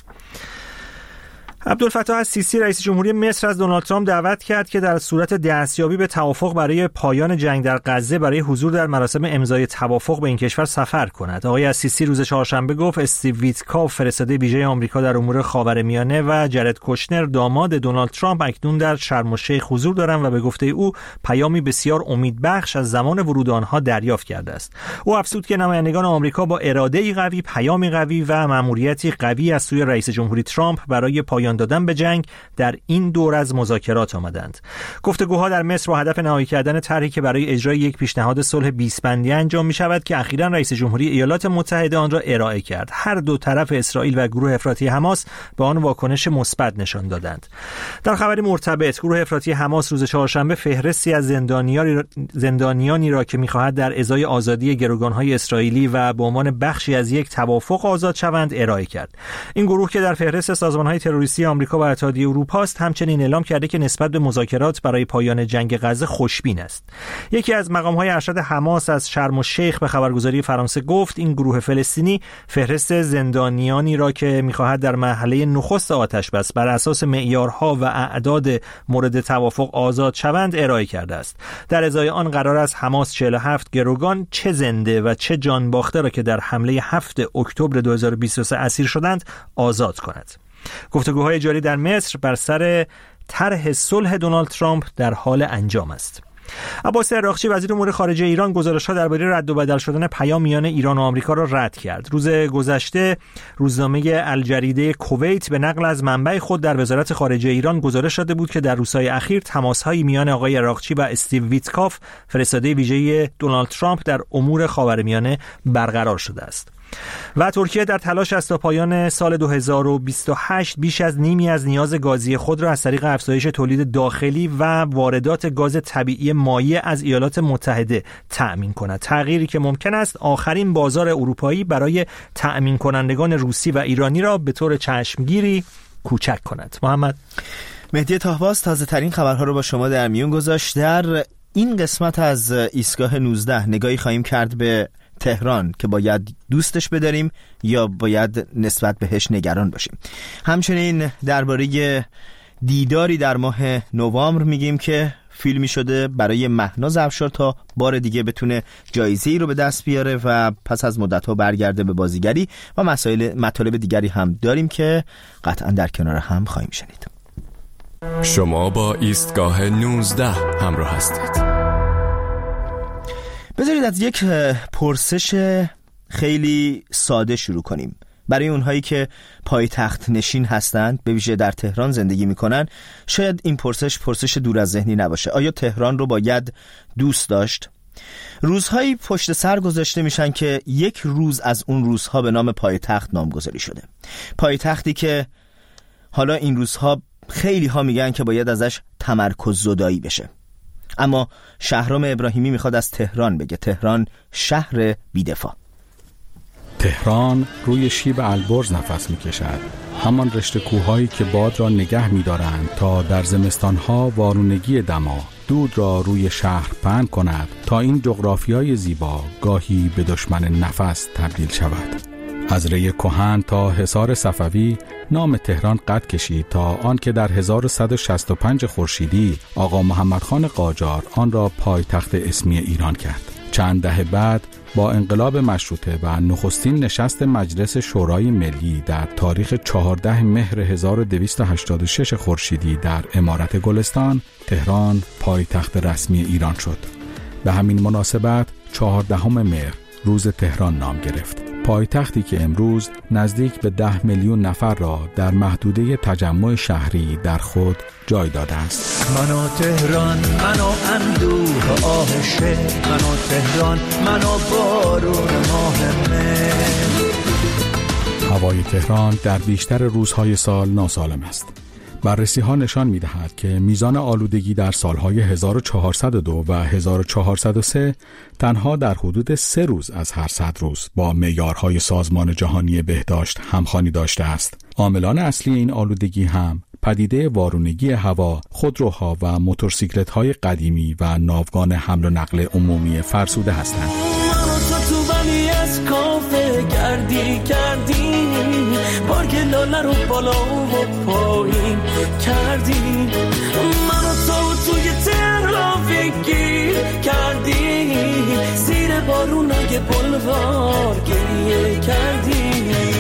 عبدالفتاح السیسی رئیس جمهوری مصر از دونالد ترامپ دعوت کرد که در صورت دستیابی به توافق برای پایان جنگ در غزه برای حضور در مراسم امضای توافق به این کشور سفر کند. آقای السیسی روز چهارشنبه گفت استیو ویتکاف فرستاده ویژه آمریکا در امور خاورمیانه و جرد کوشنر داماد دونالد ترامپ اکنون در شرم الشیخ حضور دارند و به گفته او پیامی بسیار امیدبخش از زمان ورود آنها دریافت کرده است. او افزود که نمایندگان آمریکا با اراده‌ای قوی، پیامی قوی و مأموریتی قوی از سوی رئیس جمهوری ترامپ برای پایان دادن به جنگ در این دور از مذاکرات آمدند. گفتگوها در مصر با هدف نهایی کردن طرحی که برای اجرای یک پیشنهاد صلح 20 بندی انجام می شود که اخیراً رئیس جمهوری ایالات متحده آن را ارائه کرد. هر دو طرف اسرائیل و گروه افراطی حماس به آن واکنش مثبت نشان دادند. در خبری مرتبط، گروه افراطی حماس روز چهارشنبه فهرستی از زندانیانی را که می‌خواهد در ازای آزادی گروگان‌های اسرائیلی و به عنوان بخشی از یک توافق آزاد شوند ارائه کرد. این گروه که در فهرست سازمان‌های تروریستی آمریکا و اتحادیه اروپا است، همچنین اعلام کرده که نسبت به مذاکرات برای پایان جنگ غزه خوشبین است. یکی از مقام‌های ارشد حماس از شرم الشیخ به خبرگزاری فرانسه گفت این گروه فلسطینی فهرست زندانیانی را که می‌خواهد در مرحله نخست آتش بس بر اساس معیارها و اعداد مورد توافق آزاد شوند ارائه کرده است. در ازای آن قرار است حماس 47 گروگان چه زنده و چه جان باخته را که در حمله 7 اکتبر 2023 اسیر شدند آزاد کند. گفتگوهای جاری در مصر بر سر طرح صلح دونالد ترامپ در حال انجام است. عباس عراقچی وزیر امور خارجه ایران گزارش‌ها درباره رد و بدل شدن پیام میان ایران و آمریکا را رد کرد. روز گذشته روزنامه الجریده کویت به نقل از منبع خود در وزارت خارجه ایران گزارش داده بود که در روزهای اخیر تماس‌هایی میان آقای عراقچی و استیو ویتکاف فرستاده ویژه دونالد ترامپ در امور خاورمیانه برقرار شده است. و ترکیه در تلاش است تا پایان سال 2028 بیش از نیمی از نیاز گازی خود را از طریق افزایش تولید داخلی و واردات گاز طبیعی مایع از ایالات متحده تأمین کند. تغییری که ممکن است آخرین بازار اروپایی برای تأمین کنندگان روسی و ایرانی را به طور چشمگیری کوچک کند. محمد مهدی طاهباز تازه ترین خبرها رو با شما در میون گذاشت. در این قسمت از ایستگاه 19 نگاهی خواهیم کرد به تهران که باید دوستش بداریم یا باید نسبت بهش نگران باشیم. همچنین درباره دیداری در ماه نوامبر میگیم که فیلمی شده برای مهناز افشار تا بار دیگه بتونه جایزه‌ای رو به دست بیاره و پس از مدت‌ها برگرده به بازیگری و مطالب دیگری هم داریم که قطعا در کنار هم خواهیم شنید. شما با ایستگاه 19 همراه هستید. بذارید از یک پرسش خیلی ساده شروع کنیم. برای اونهایی که پایتخت نشین هستند، به ویژه در تهران زندگی میکنن، شاید این پرسش دور از ذهنی نباشه. آیا تهران رو باید دوست داشت؟ روزهایی پشت سر گذاشته میشن که یک روز از اون روزها به نام پایتخت نامگذاری شده. پایتختی که حالا این روزها خیلی ها میگن که باید ازش تمرکز زدایی بشه. اما شهرام ابراهیمی میخواد از تهران بگه. تهران شهر بی‌دفاع. تهران روی شیب البرز نفس میکشد، همان رشته کوههایی که باد را نگه می‌دارند تا در زمستانها وارونگی دما دود را روی شهر پهن کند تا این جغرافیای زیبا گاهی به دشمن نفس تبدیل شود. از ری کهن تا حصار صفوی نام تهران قد کشید تا آن که در 1165 خورشیدی آقا محمدخان قاجار آن را پایتخت اسمی ایران کرد. چند دهه بعد با انقلاب مشروطه و نخستین نشست مجلس شورای ملی در تاریخ 14 مهر 1286 خورشیدی در امارت گلستان، تهران پایتخت رسمی ایران شد. به همین مناسبت 14 مهر روز تهران نام گرفت. پایتختی که امروز نزدیک به 10 میلیون نفر را در محدوده تجمع شهری در خود جای داده است. منو تهران، منو اندوه آهشه، منو تهران، منو بارون ماه مه. هوای تهران در بیشتر روزهای سال ناسالم است. بررسی ها نشان می دهد که میزان آلودگی در سالهای 1402 و 1403 تنها در حدود 3 روز از هر 100 روز با معیارهای سازمان جهانی بهداشت همخوانی داشته است. عاملان اصلی این آلودگی هم پدیده وارونگی هوا، خودروها و موتورسیکلت‌های قدیمی و ناوگان حمل و نقل عمومی فرسوده هستند. کردی پارک لاله رو بالا و پایین کردی، منو توی ترافیکی کردی، زیر بارونای بلوار گریه کردی.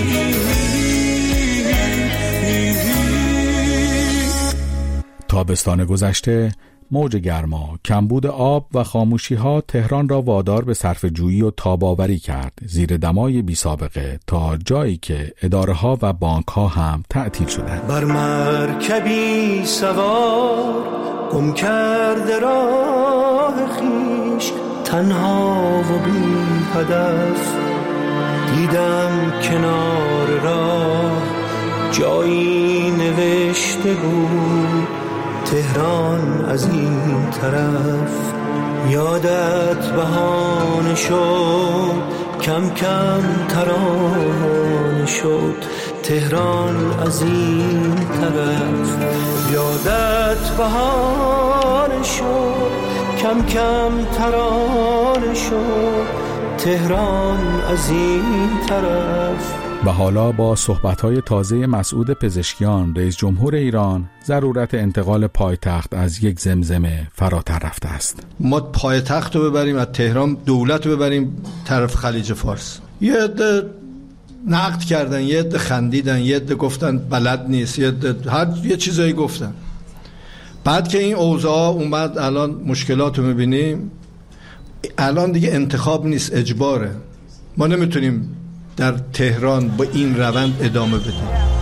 تابستان گذشته موج گرما، کمبود آب و خاموشی‌ها تهران را وادار به صرفه‌جویی و تاب‌آوری کرد زیر دمای بی‌سابقه تا جایی که اداره‌ها و بانک‌ها هم تعطیل شدند. بر مرکبی سوار گم کرده راه خویش، تنها و بی هدف دیدم کنار راه جایی نوشته بود تهران از این طرف. یادت بهانه شد کم کم ترانه شد تهران از این طرف. یادت بهانه شد کم کم ترانه شد تهران از این طرف. و حالا با صحبت‌های تازه مسعود پزشکیان رئیس جمهور ایران، ضرورت انتقال پایتخت از یک زمزمه فراتر رفته است. ما پایتخت رو ببریم از تهران، دولت رو ببریم طرف خلیج فارس. یه عده نقد کردن، یه عده خندیدن، یه عده گفتن بلد نیست، یه عده یه چیزایی گفتن. بعد که این اوضاع اومد، الان مشکلات رو می‌بینیم، الان دیگه انتخاب نیست، اجباره. ما نمیتونیم در تهران با این روند ادامه بدیم.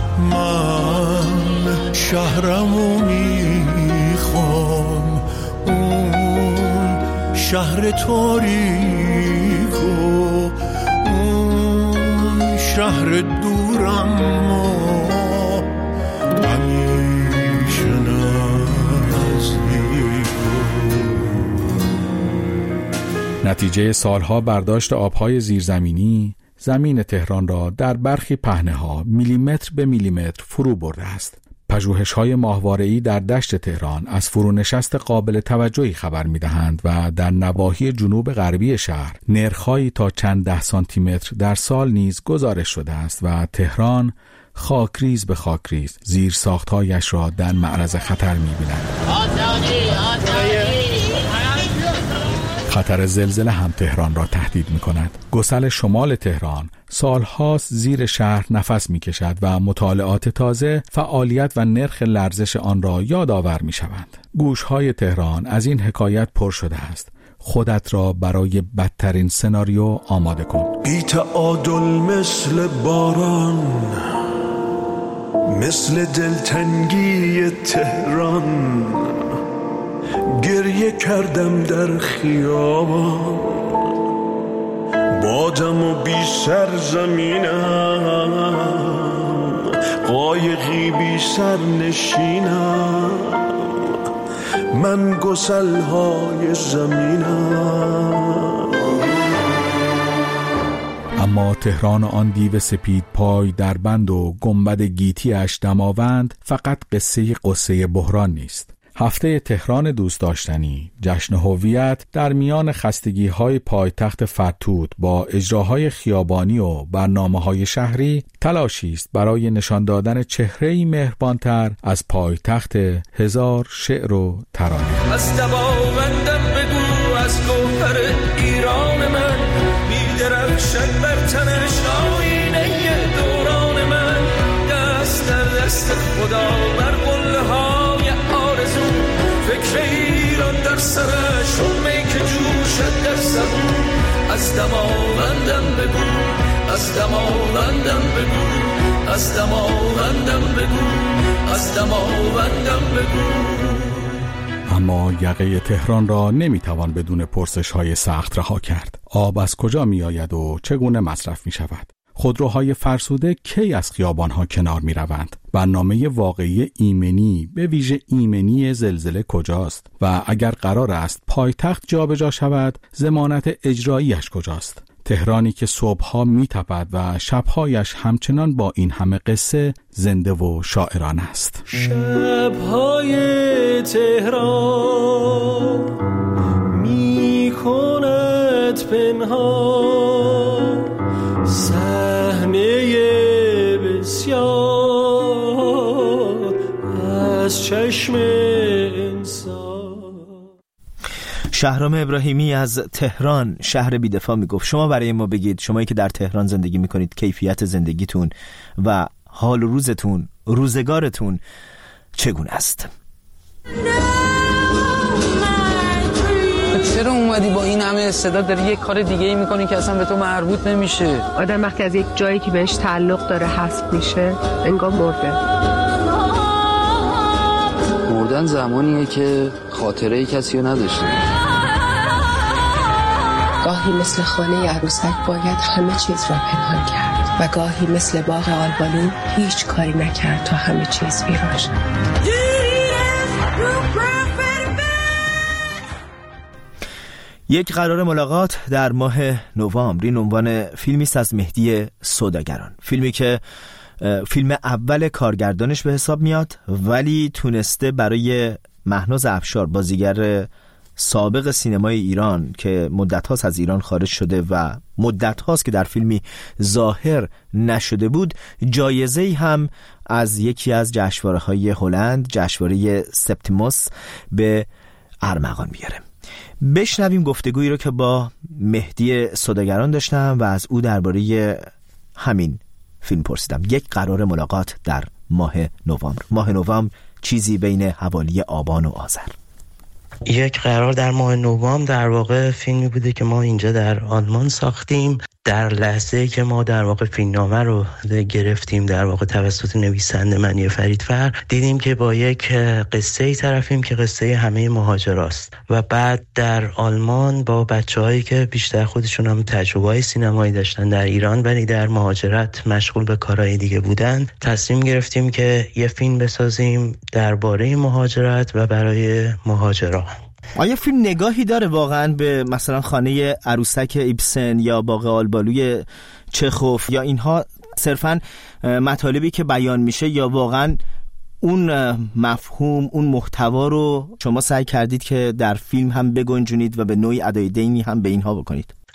من شهرمو میخوام، اون شهر تاریک و اون شهر دورم همیشه نزدیک. نتیجه سالها برداشت آبهای زیرزمینی زمین تهران را در برخی پهنه‌ها میلیمتر به میلیمتر فرو برده است. پژوهش‌های ماهواره‌ای در دشت تهران از فرونشست قابل توجهی خبر می‌دهند و در نواحی جنوب غربی شهر نرخ‌هایی تا چند ده سانتیمتر در سال نیز گزارش شده است و تهران خاکریز به خاکریز زیر ساخت‌هایش را در معرض خطر می‌بیند. خطر زلزله هم تهران را تهدید می‌کند. گسل شمال تهران سالهاست زیر شهر نفس می‌کشد و مطالعات تازه فعالیت و نرخ لرزش آن را یادآور می‌شوند. گوش‌های تهران از این حکایت پر شده است. خودت را برای بدترین سناریو آماده کن. بی تعادل مثل باران، مثل دلتنگی تهران، گریه کردم در خیابان، بادم و بی سر زمینم، قایقی بی سر نشینم، من گسل‌های زمینم. اما تهران آن دیو سپید پای در بند و گنبد گیتیش دماوند فقط قصه بحران نیست. هفته تهران دوست داشتنی، جشن هویت در میان خستگی‌های پایتخت فتوت با اجراهای خیابانی و برنامه‌های شهری، تلاشی است برای نشان دادن چهره‌ای مهربان‌تر از پایتخت هزار شعر و ترانه. از دماوندم بگو از گوهر ایران من، می‌درخشد بر تنش آینه دوران من، دست در دست خدا بر قله‌های آرزو، فکر ایران در سرش می که جوشد در زبون. از دماوندم بگو، از دماوندم بگو، از دماوندم بگو، از دماوندم بگو. اما یقه تهران را نمیتوان بدون پرسش‌های سخت رها کرد. آب از کجا میآید و چگونه مصرف میشود؟ خودروهای فرسوده کی از خیابانها کنار می روند؟ برنامه واقعی ایمنی به ویژه ایمنی زلزله کجاست؟ و اگر قرار است پایتخت جابجا شود، ضمانت اجراییش کجاست؟ تهرانی که صبحها می تپد و شبهایش همچنان با این همه قصه زنده و شاعران است. شبهای تهران می کند پنهان، صحنه بسیار از چشم انسان. شهرام ابراهیمی از تهران شهر بی‌دفاع میگفت شما برای ما بگید، شمایی که در تهران زندگی میکنید، کیفیت زندگیتون و حال و روزتون، روزگارتون چگونه است؟ چرا اومدی با این همه استعداد داری یک کار دیگه ای میکنی که اصلا به تو مربوط نمیشه؟ آدم وقتی از یک جایی که بهش تعلق داره حذف میشه انگار مرده. مردن زمانیه که خاطره کسی رو نداشته. گاهی مثل خانه عروسک باید همه چیز را پنهان کرد و گاهی مثل باغ آلبالو هیچ کاری نکرد تا همه چیز ویران شد. یک قرار ملاقات در ماه نوامبر این عنوان فیلمی است از مهدی سوداگران، فیلمی که فیلم اول کارگردانش به حساب میاد، ولی تونسته برای مهناز افشار، بازیگر سابق سینمای ایران که مدت هاست از ایران خارج شده و مدت هاست که در فیلمی ظاهر نشده بود، جایزه‌ای هم از یکی از جشنواره‌های هلند، جشنواره سپتیموس، به ارمغان میاره. بشنویم گفتگویی رو که با مهدی سوداگران داشتم و از او درباره همین فیلم پرسیدم. یک قرار ملاقات در ماه نوامبر. ماه نوامبر چیزی بین حوالی آبان و آذر. یک قرار در ماه نوامبر در واقع فیلمی بوده که ما اینجا در آلمان ساختیم. در لحظه که ما در واقع فیلمنامه رو گرفتیم در واقع توسط نویسنده منی فریدفر، دیدیم که با یک قصه‌ای طرفیم که قصه همه مهاجراست و بعد در آلمان با بچه‌هایی که بیشتر خودشون هم تجربه‌های سینمایی داشتن در ایران ولی در مهاجرت مشغول به کارهای دیگه بودن، تصمیم گرفتیم که یه فیلم بسازیم درباره مهاجرت و برای مهاجران. آیا فیلم نگاهی داره واقعا به مثلا خانه عروسک ایبسن یا باغ آلبالوی چخوف یا اینها صرفا مطالبی که بیان میشه، یا واقعا اون مفهوم، اون محتوا رو شما سعی کردید که در فیلم هم بگنجونید و به نوعی ادای دینی هم به اینها بکنید؟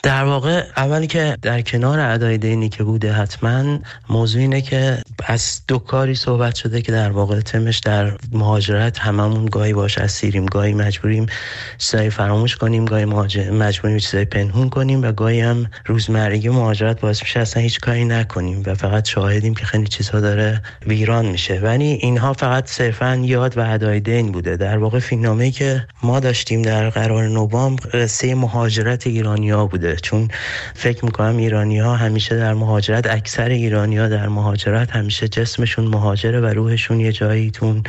در واقع اولی که در کنار ادای دینی که بوده حتما موضوع اینه که از دو کاری صحبت شده که در واقع تمش در مهاجرت هممون گاهی باش اسیریم، گاهی مجبوریم چیزایی فراموش کنیم، گاهی مجبوریم چیزایی پنهون کنیم و گاهی هم روزمرگی مهاجرت باعث میشه اصلا هیچ کاری نکنیم و فقط شاهدیم که خیلی چیزها داره ویران میشه. ولی اینها فقط صرفاً یاد و ادای دین بوده. در واقع فیلمنامه‌ای که ما داشتیم در قرار نوامبر قصه مهاجرت ایرانی‌ها بوده، چون فکر میکنم ایرانی‌ها همیشه در مهاجرت، اکثر ایرانی‌ها در مهاجرت همیشه جسمشون مهاجره و روحشون یه جایی تون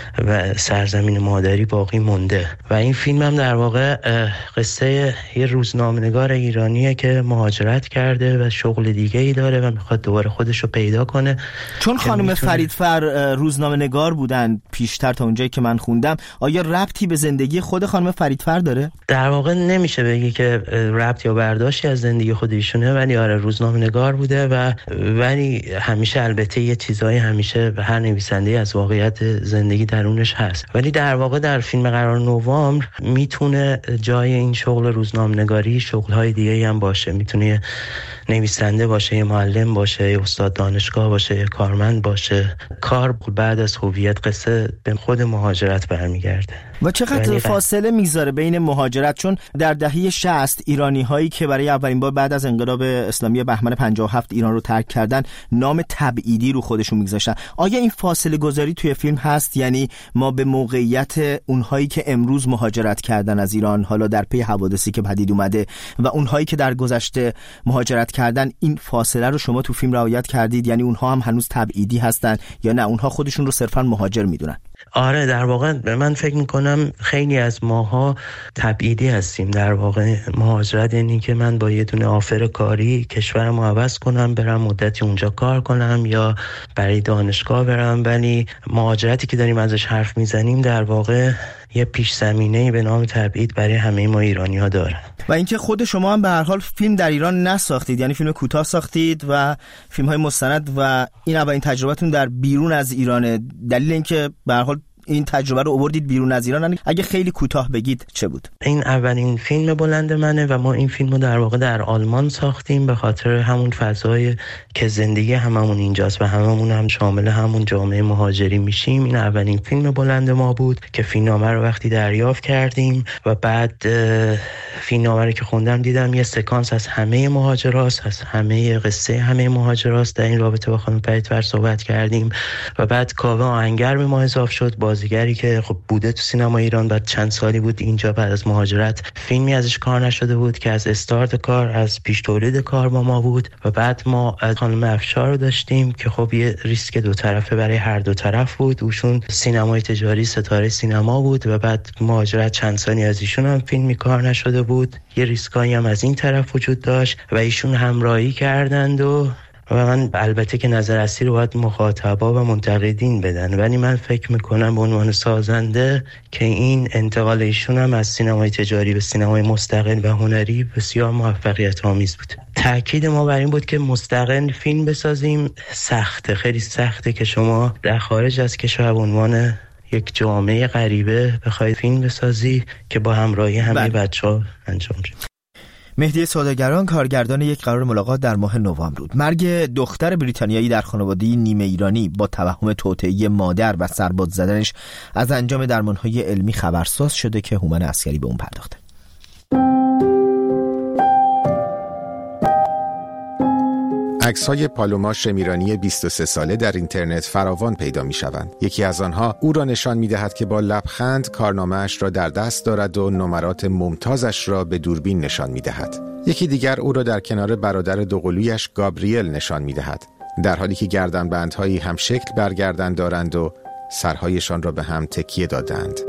و سرزمین مادری باقی مونده. و این فیلم هم در واقع قصه یه روزنامه‌نگار ایرانیه که مهاجرت کرده و شغل دیگه‌ای داره و میخواد دوباره خودش رو پیدا کنه. چون خانم فریدفر روزنامه‌نگار بودن پیشتر تا اونجایی که من خوندم، آیا ربطی به زندگی خود خانم فریدفر داره؟ در واقع نمیشه بگی که ربط یا برداشتی از زندگی خود ایشونه، ولی آره روزنامه‌نگار بوده و ولی همیشه البته یه چیزایی همیشه به هر نویسنده از واقعیت زندگی درونش هست. ولی در واقع در فیلم قرار نوامبر میتونه جای این شغل روزنامه‌نگاری شغل‌های دیگه‌ای هم باشه. میتونه نویسنده باشه، یه معلم باشه، یه استاد دانشگاه باشه، یه کارمند باشه. کار بعد از هویت قصه به خود مهاجرت برمیگرده. و چقدر فاصله میذاره بین مهاجرت؟ چون در دهه 60 ایرانی هایی که برای اولین بار بعد از انقلاب اسلامی بهمن 57 ایران رو ترک کردن نام تبعیدی رو خودشون میگذاشتن. آیا این فاصله گذاری توی فیلم هست؟ یعنی ما به موقعیت اونهایی که امروز مهاجرت کردن از ایران، حالا در پی حوادثی که پدید اومده، و اونهایی که در گذشته مهاجرت کردن، این فاصله رو شما تو فیلم رعایت کردید؟ یعنی اونها هم هنوز تبعیدی هستن یا نه اونها خودشون رو صرفا مهاجر میدونن؟ آره در واقع من فکر میکنم خیلی از ماها تبعیدی هستیم. در واقع مهاجرت یعنی که من با یه دونه آفر کاری کشورمو عوض کنم، برم مدتی اونجا کار کنم یا برای دانشگاه برم. ولی مهاجرتی که داریم ازش حرف میزنیم در واقع یه پیش زمینه‌ای به نام تبعید برای همه ما ایرانی‌ها داره. و اینکه خود شما هم به هر حال فیلم در ایران نساختید، یعنی فیلم کوتاه ساختید و فیلم‌های مستند و این اولین تجربتون در بیرون از ایرانه. دلیل اینکه به هر حال این تجربه رو آوردید بیرون از ایران، اگه خیلی کوتاه بگید چه بود؟ این اولین فیلم بلند منه و ما این فیلم رو در واقع در آلمان ساختیم به خاطر همون فضای که زندگی هممون اینجاست و هممون هم شامل همون جامعه مهاجری میشیم. این اولین فیلم بلند ما بود که فیلمنامه رو وقتی دریافت کردیم و بعد فیلمنامه رو که خوندم دیدم یه سکانس از همه مهاجراست، از همه قصه همه مهاجراست. در این رابطه با خانم فریدفر صحبت کردیم و بعد کاوه آهنگر به ما اضافه شد، بازیگری که خب بوده تو سینما ایران، بعد چند سالی بود اینجا بعد از مهاجرت فیلمی ازش کار نشده بود که از استارت کار، از پیش تولید کار با ما بود. و بعد ما از خانم افشار رو داشتیم که خب یه ریسک دو طرفه برای هر دو طرف بود. اوشون سینمای تجاری ستاره سینما بود و بعد مهاجرت چند سالی از ایشون هم فیلمی کار نشده بود. یه ریسکایی هم از این طرف وجود داشت و ایشون همراهی کردند و من البته که نظر اصلی رو باید مخاطبا و منتقدین بدن، ولی من فکر میکنم به عنوان سازنده که این انتقال ایشون هم از سینمای تجاری به سینمای مستقل و هنری بسیار موفقیت آمیز بود. تأکید ما بر این بود که مستقل فیلم بسازیم سخته، خیلی سخته که شما در خارج از کشور به عنوان یک جامعه غریبه بخوای فیلم بسازی که با همراهی همه بچه‌ها انجام شه. مهدی سوداگران کارگردان یک قرار ملاقات در ماه نوامبر بود. مرگ دختر بریتانیایی در خانواده نیمه ایرانی با توهم توطئه مادر و سرباز زدنش از انجام درمان‌های علمی خبرساز شده که هومن عسکری به اون پرداخته. عکس‌های پالوما شمیرانی 23 ساله در اینترنت فراوان پیدا می‌شوند. یکی از آنها او را نشان می‌دهد که با لبخند کارنامه‌اش را در دست دارد و نمرات ممتازش را به دوربین نشان می‌دهد. یکی دیگر او را در کنار برادر دوقلویش گابریل نشان می‌دهد، در حالی که گردنبندهایی هم شکل بر گردن دارند و سرهایشان را به هم تکیه دادند.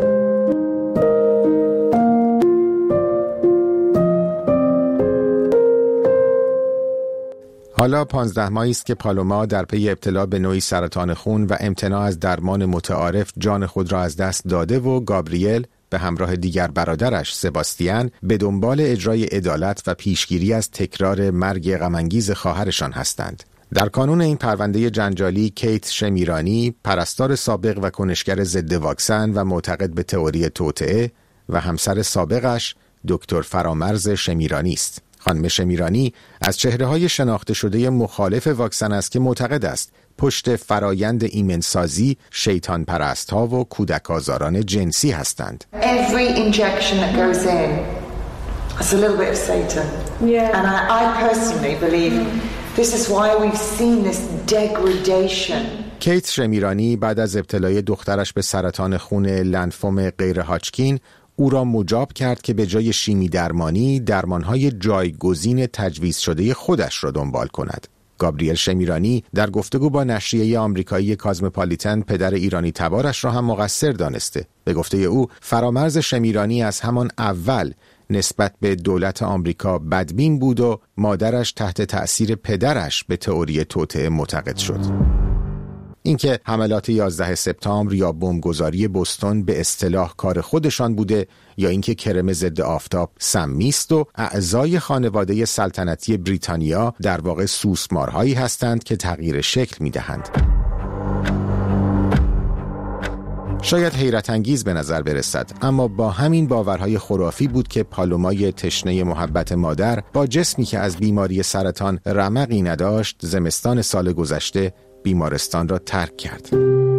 حالا 15 ماهی است که پالوما در پی ابتلا به نوعی سرطان خون و امتناع از درمان متعارف جان خود را از دست داده و گابریل به همراه دیگر برادرش سباستیان به دنبال اجرای عدالت و پیشگیری از تکرار مرگ غم‌انگیز خواهرشان هستند. در کانون این پرونده جنجالی کیت شمیرانی، پرستار سابق و کنشگر ضد واکسن و معتقد به تئوری توطئه و همسر سابقش دکتر فرامرز شمیرانی است. خانم شمیرانی از چهره‌های شناخته شده مخالف واکسن است که معتقد است پشت فرایند ایمنسازی شیطان پرست‌ها و کودک آزاران جنسی هستند. Every injection that goes in, it's a little bit of Satan. Yeah. And I personally believe this is why we've seen this degradation. کیت شمیرانی بعد از ابتلای دخترش به سرطان خون لنفوم غیر هاچکین او را مجاب کرد که به جای شیمی درمانی درمانهای جایگزین تجویز شده خودش را دنبال کند. گابریل شمیرانی در گفتگو با نشریه آمریکایی کازموپالیتن پدر ایرانی تبارش را هم مقصر دانسته. به گفته او فرامرز شمیرانی از همان اول نسبت به دولت آمریکا بدبین بود و مادرش تحت تأثیر پدرش به تئوری توطئه معتقد شد. اینکه حملات 11 سپتامبر یا بمبگذاری بوستون به اصطلاح کار خودشان بوده یا اینکه کرم ضد آفتاب سمی است و اعضای خانواده سلطنتی بریتانیا در واقع سوسمارهایی هستند که تغییر شکل می‌دهند. شاید حیرت انگیز به نظر برسد، اما با همین باورهای خرافی بود که پالومای تشنه محبت مادر با جسمی که از بیماری سرطان رمقی نداشت زمستان سال گذشته بیمارستان را ترک کرد.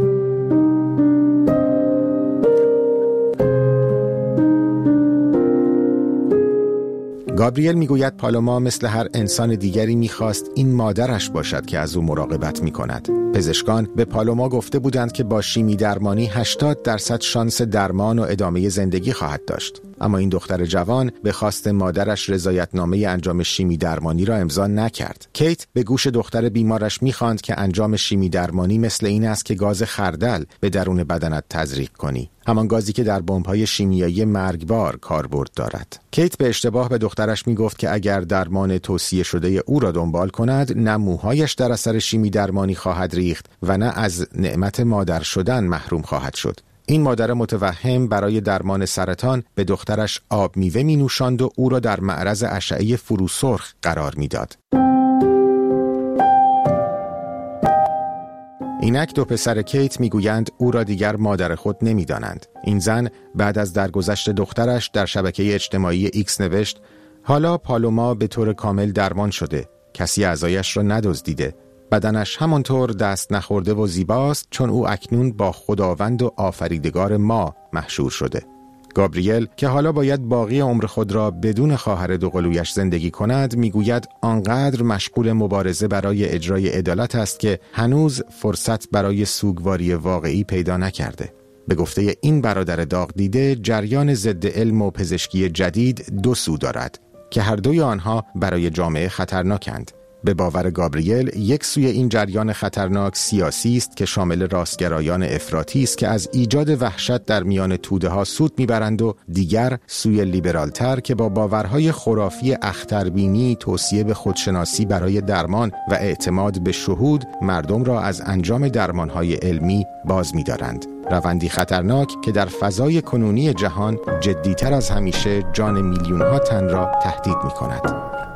گابریل میگوید پالوما مثل هر انسان دیگری میخواست این مادرش باشد که از او مراقبت میکند. پزشکان به پالوما گفته بودند که با شیمی درمانی 80% شانس درمان و ادامه زندگی خواهد داشت. اما این دختر جوان به خواست مادرش رضایتنامه انجام شیمی درمانی را امضا نکرد. کیت به گوش دختر بیمارش میخواند که انجام شیمی درمانی مثل این است که گاز خردل به درون بدنت تزریق کنی، همان گازی که در بمب‌های شیمیایی مرگبار کاربرد دارد. کیت به اشتباه به دخترش میگفت که اگر درمان توصیه شده او را دنبال کند، نه موهایش در اثر شیمی درمانی خواهد ریخت و نه از نعمت مادر شدن محروم خواهد شد. این مادر متوهم برای درمان سرطان به دخترش آب میوه می نوشاند و او را در معرض اشعه فروسرخ قرار میداد. اینک دو پسر کیت میگویند او را دیگر مادر خود نمیدانند. این زن بعد از درگذشت دخترش در شبکه اجتماعی ایکس نوشت: حالا پالوما به طور کامل درمان شده، کسی اعضایش را ندزدیده، بدنش همانطور دست نخورده و زیباست چون او اکنون با خداوند و آفریدگار ما محشور شده. گابریل که حالا باید باقی عمر خود را بدون خواهر دوقلویش زندگی کند میگوید آنقدر مشغول مبارزه برای اجرای عدالت است که هنوز فرصت برای سوگواری واقعی پیدا نکرده. به گفته این برادر داغ دیده، جریان ضد علم و پزشکی جدید دو سو دارد که هر دوی آنها برای جامعه خطرناکند. به باور گابریل یک سوی این جریان خطرناک سیاسی است که شامل راستگرایان افراطی است که از ایجاد وحشت در میان توده ها سود میبرند و دیگر سوی لیبرالتر که با باورهای خرافی اختربینی، توصیه به خودشناسی برای درمان و اعتماد به شهود مردم را از انجام درمانهای علمی باز می‌دارند. روندی خطرناک که در فضای کنونی جهان جدیتر از همیشه جان میلیون‌ها تن را تهدید می‌کند.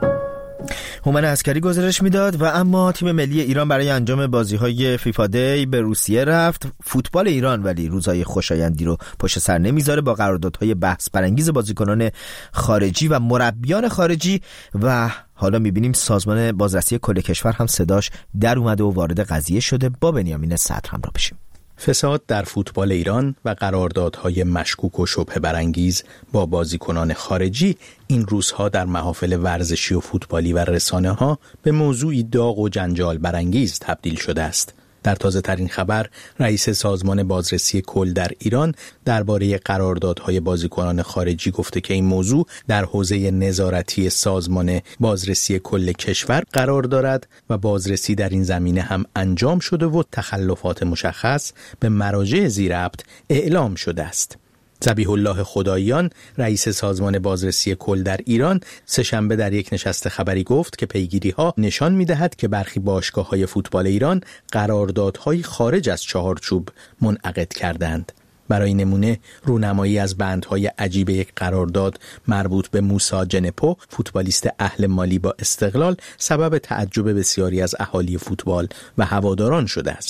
هومن عسکری گزارش میداد. و اما تیم ملی ایران برای انجام بازی‌های فیفا دی به روسیه رفت. فوتبال ایران ولی روزای خوشایندی رو پشت سر نمیذاره با قراردادهای بحث برانگیز بازیکنان خارجی و مربیان خارجی و حالا میبینیم سازمان بازرسی کل کشور هم صداش در اومده و وارد قضیه شده. با بنیامین صدر همراه بشیم. فساد در فوتبال ایران و قراردادهای مشکوک و شبهه برانگیز با بازیکنان خارجی این روزها در محافل ورزشی و فوتبالی و رسانه‌ها به موضوعی داغ و جنجال برانگیز تبدیل شده است. در تازه ترین خبر، رئیس سازمان بازرسی کل در ایران درباره قراردادهای بازیکنان خارجی گفته که این موضوع در حوزه نظارتی سازمان بازرسی کل کشور قرار دارد و بازرسی در این زمینه هم انجام شده و تخلفات مشخص به مراجع ذی‌ربط اعلام شده است. ذبیح الله خداییان رئیس سازمان بازرسی کل در ایران سه‌شنبه در یک نشست خبری گفت که پیگیری‌ها نشان می‌دهد که برخی باشگاه‌های فوتبال ایران قراردادهای خارج از چهارچوب منعقد کردند. برای نمونه رونمایی از بندهای عجیب یک قرارداد مربوط به موسی جنپو، فوتبالیست اهل مالی با استقلال، سبب تعجب بسیاری از اهالی فوتبال و هواداران شده است.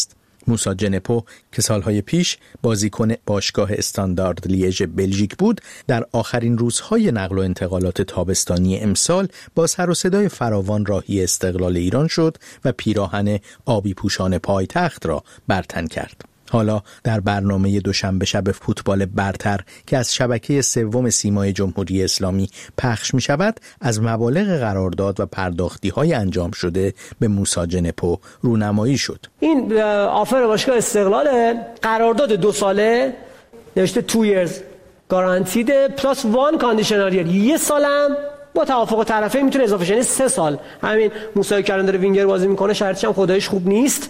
موسی جنپو که سالهای پیش بازیکن باشگاه استاندارد لیژ بلژیک بود، در آخرین روزهای نقل و انتقالات تابستانی امسال با سر و صدای فراوان راهی استقلال ایران شد و پیراهن آبی پوشان پایتخت را برتن کرد. حالا در برنامه دوشنبه شب فوتبال برتر که از شبکه سوم سیمای جمهوری اسلامی پخش می شود، از مبالغ قرارداد و پرداختی های انجام شده به موسی جنپو رونمایی شد. این آفر باشگاه استقلال، قرارداد 2 ساله نوشته 2 years guaranteed plus 1 conditional year، 1 سالم با توافق طرفین میتونه اضافه شه، یعنی 3 سال. همین موسی کلان داره وینگر بازی میکنه، شرطش هم خدایش خوب نیست.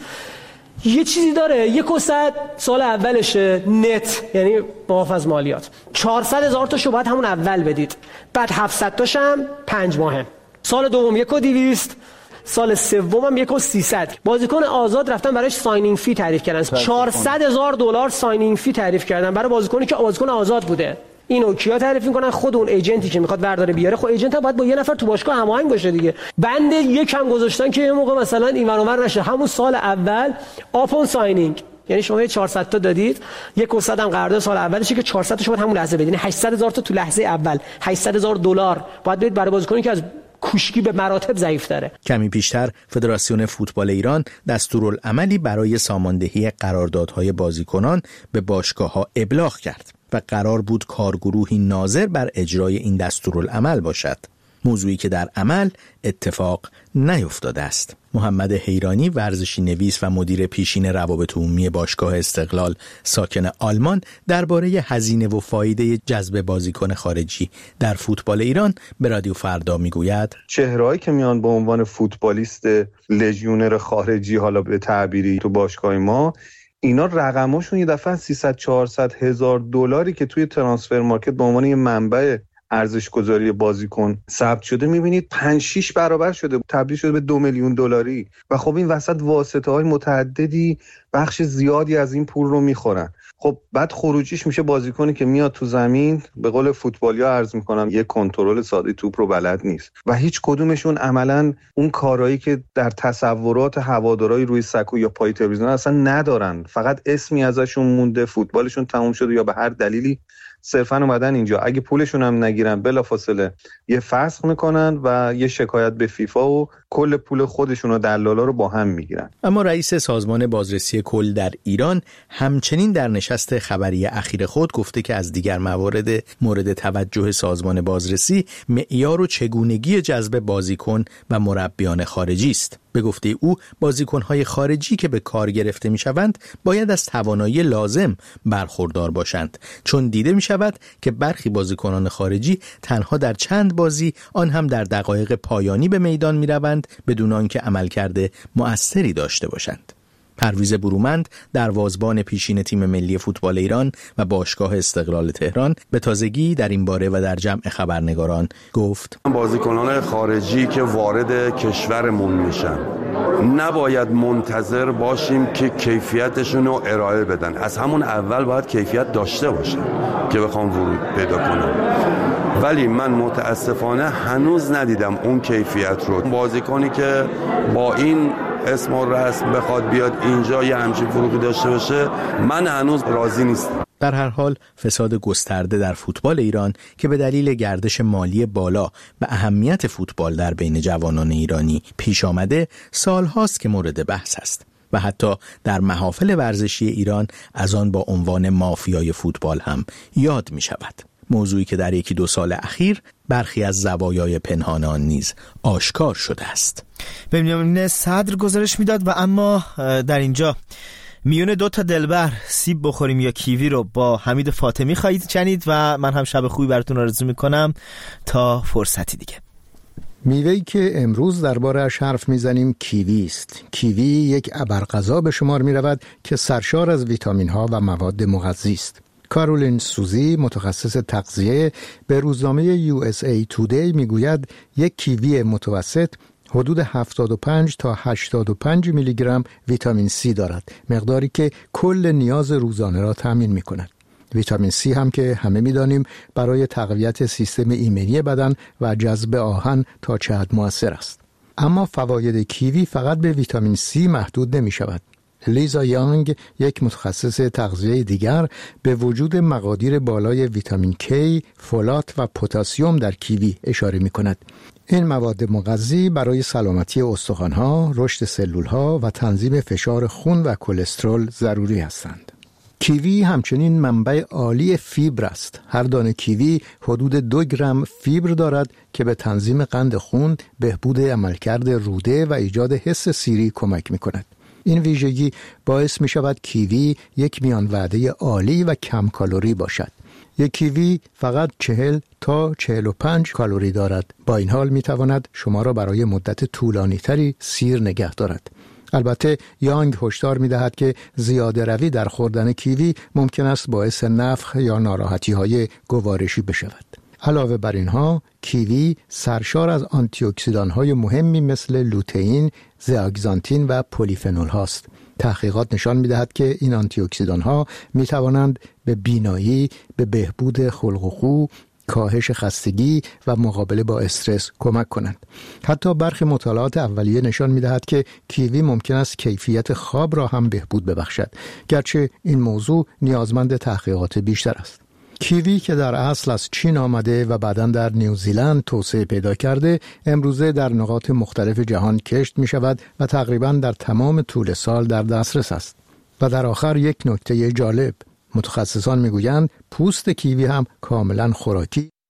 یه چیزی داره، 100 سال اولشه نت، یعنی معاف از مالیات. 400,000 تاشو باید همون اول بدید، بعد 700 تاشم 5 ماهه. سال دوم 1,200، سال سوم هم 1,300. بازیکن آزاد رفتن براش ساینینگ فی تعریف کردن، $400,000 ساینینگ فی تعریف کردن برای بازیکنی که بازیکن آزاد بوده. اینو کیا تعریف میکنن؟ خود اون ایجنتی که میخواد ورداره بیاره. خب ایجنت هم باید با یه نفر تو باشگاه هماهنگ باشه دیگه. بند یکم گذاشتن که یه موقع مثلا اینور اونور نشه. همون سال اول آپون ساینینگ، یعنی شما 400 تا دادید، 100 هم قرارداد سال اولشه که 400 تا شما همون لحظه بدین، 800,000 تا تو لحظه اول، $800,000 باید بدید برای بازیکنی که از کوشکی به مراتب ضعیف‌تره. کمی پیشتر فدراسیون فوتبال ایران دستورالعملی برای ساماندهی قراردادهای بازیکنان به باشگاه‌ها ابلاغ کرد و قرار بود کارگروهی ناظر بر اجرای این دستورالعمل باشد، موضوعی که در عمل اتفاق نیفتاده است. محمد حیرانی، ورزشی نویس و مدیر پیشین روابط عمومی باشگاه استقلال ساکن آلمان، درباره هزینه و فایده جذب بازیکن خارجی در فوتبال ایران به رادیو فردا میگوید: چهرهایی که میان به عنوان فوتبالیست لژیونر خارجی، حالا به تعبیری تو باشگاه ما، اینا رقماشون یه دفعه 300-400 هزار دلاری که توی ترانسفر مارکت به عنوان یه منبع ارزش گذاری بازیکن ثبت شده، میبینید 5-6 برابر شده، تبدیل شده به 2 میلیون دلاری. و خب این وسط واسطه های متعددی بخش زیادی از این پول رو میخورن. خب بعد خروجیش میشه بازیکنی که میاد تو زمین، به قول فوتبالیا عرض میکنم، یه کنترل ساده توپ رو بلد نیست و هیچ کدومشون عملاً اون کارهایی که در تصورات هوادارهای روی سکو یا پای تلویزیون اصلا ندارن. فقط اسمی ازشون مونده، فوتبالشون تموم شده یا به هر دلیلی صرفاً اومدن اینجا. اگه پولشون هم نگیرن بلافاصله یه فسخ میکنن و یه شکایت به فیفا و کل پول خودشون و دلالا رو با هم میگیرن. اما رئیس سازمان بازرسی کل در ایران همچنین در نشست خبری اخیر خود گفته که از دیگر موارد مورد توجه سازمان بازرسی معیار و چگونگی جذب بازیکن و مربیان خارجی است. به گفته او بازیکن‌های خارجی که به کار گرفته می‌شوند باید از توانایی لازم برخوردار باشند، چون دیده می‌شود که برخی بازیکنان خارجی تنها در چند بازی، آن هم در دقایق پایانی، به میدان می‌روند بدون آنکه عملکرد مؤثری داشته باشند. پرویز برومند، دروازه‌بان پیشین تیم ملی فوتبال ایران و باشگاه استقلال تهران، به تازگی در این باره و در جمع خبرنگاران گفت: بازیکنان خارجی که وارد کشورمون میشن نباید منتظر باشیم که کیفیتشون رو ارائه بدن، از همون اول باید کیفیت داشته باشن که بخوام ورود پیدا کنم. ولی من متاسفانه هنوز ندیدم اون کیفیت رو. بازیکنی که با این اسم و رسم بخواد بیاد اینجا یه همچین فروغی داشته باشه، من هنوز راضی نیستم. در هر حال فساد گسترده در فوتبال ایران که به دلیل گردش مالی بالا و اهمیت فوتبال در بین جوانان ایرانی پیش آمده، سالهاست که مورد بحث است و حتی در محافل ورزشی ایران از آن با عنوان مافیای فوتبال هم یاد می شود. موضوعی که در 1-2 سال اخیر برخی از زوایای پنهان آن نیز آشکار شده است. بنیامین صدر گزارش میداد و اما در اینجا میون 2 تا دلبر سیب بخوریم یا کیوی رو با حمید فاطمی خواهید شنید و من هم شب خوبی براتون آرزو میکنم تا فرصتی دیگه. میوه‌ای که امروز درباره‌اش حرف میزنیم کیوی است. کیوی یک ابرغذا به شمار میرود که سرشار از ویتامین‌ها و مواد مغذی است. کارولین سوزی، متخصص تغذیه، به روزنامه USA Today میگوید یک کیوی متوسط حدود 75 تا 85 میلی گرم ویتامین C دارد، مقداری که کل نیاز روزانه را تامین می‌کند. ویتامین C هم که همه می‌دانیم برای تقویت سیستم ایمنی بدن و جذب آهن تا چه حد مؤثر است. اما فواید کیوی فقط به ویتامین C محدود نمی‌شود. لیزا یانگ، یک متخصص تغذیه دیگر، به وجود مقادیر بالای ویتامین K، فولات و پتاسیم در کیوی اشاره می‌کند. این مواد مغذی برای سلامتی استخوان‌ها، رشد سلول‌ها و تنظیم فشار خون و کلسترول ضروری هستند. کیوی همچنین منبع عالی فیبر است. هر دانه کیوی حدود 2 گرم فیبر دارد که به تنظیم قند خون، بهبود عملکرد روده و ایجاد حس سیری کمک می‌کند. این ویژگی باعث می‌شود کیوی یک میان وعده عالی و کم کالری باشد. یک کیوی فقط 40 تا 45 کالری دارد. با این حال می‌تواند شما را برای مدت طولانی‌تری سیر نگه دارد. البته یانگ هشدار می‌دهد که زیاده روی در خوردن کیوی ممکن است باعث نفخ یا ناراحتی‌های گوارشی بشود. علاوه بر اینها، کیوی سرشار از آنتی اکسیدان‌های مهمی مثل لوتئین، زئاگزانتین و پلیفنول هاست. تحقیقات نشان می‌دهد که این آنتی اکسیدان‌ها می‌توانند به بینایی، به بهبود خلق و خو، کاهش خستگی و مقابله با استرس کمک کنند. حتی برخی مطالعات اولیه نشان می‌دهد که کیوی ممکن است کیفیت خواب را هم بهبود ببخشد، گرچه این موضوع نیازمند تحقیقات بیشتر است. کیوی که در اصل از چین آمده و بعداً در نیوزیلند توسعه پیدا کرده، امروزه در نقاط مختلف جهان کشت می شود و تقریباً در تمام طول سال در دسترس است. و در آخر یک نکته جالب، متخصصان می گویند پوست کیوی هم کاملاً خوراکی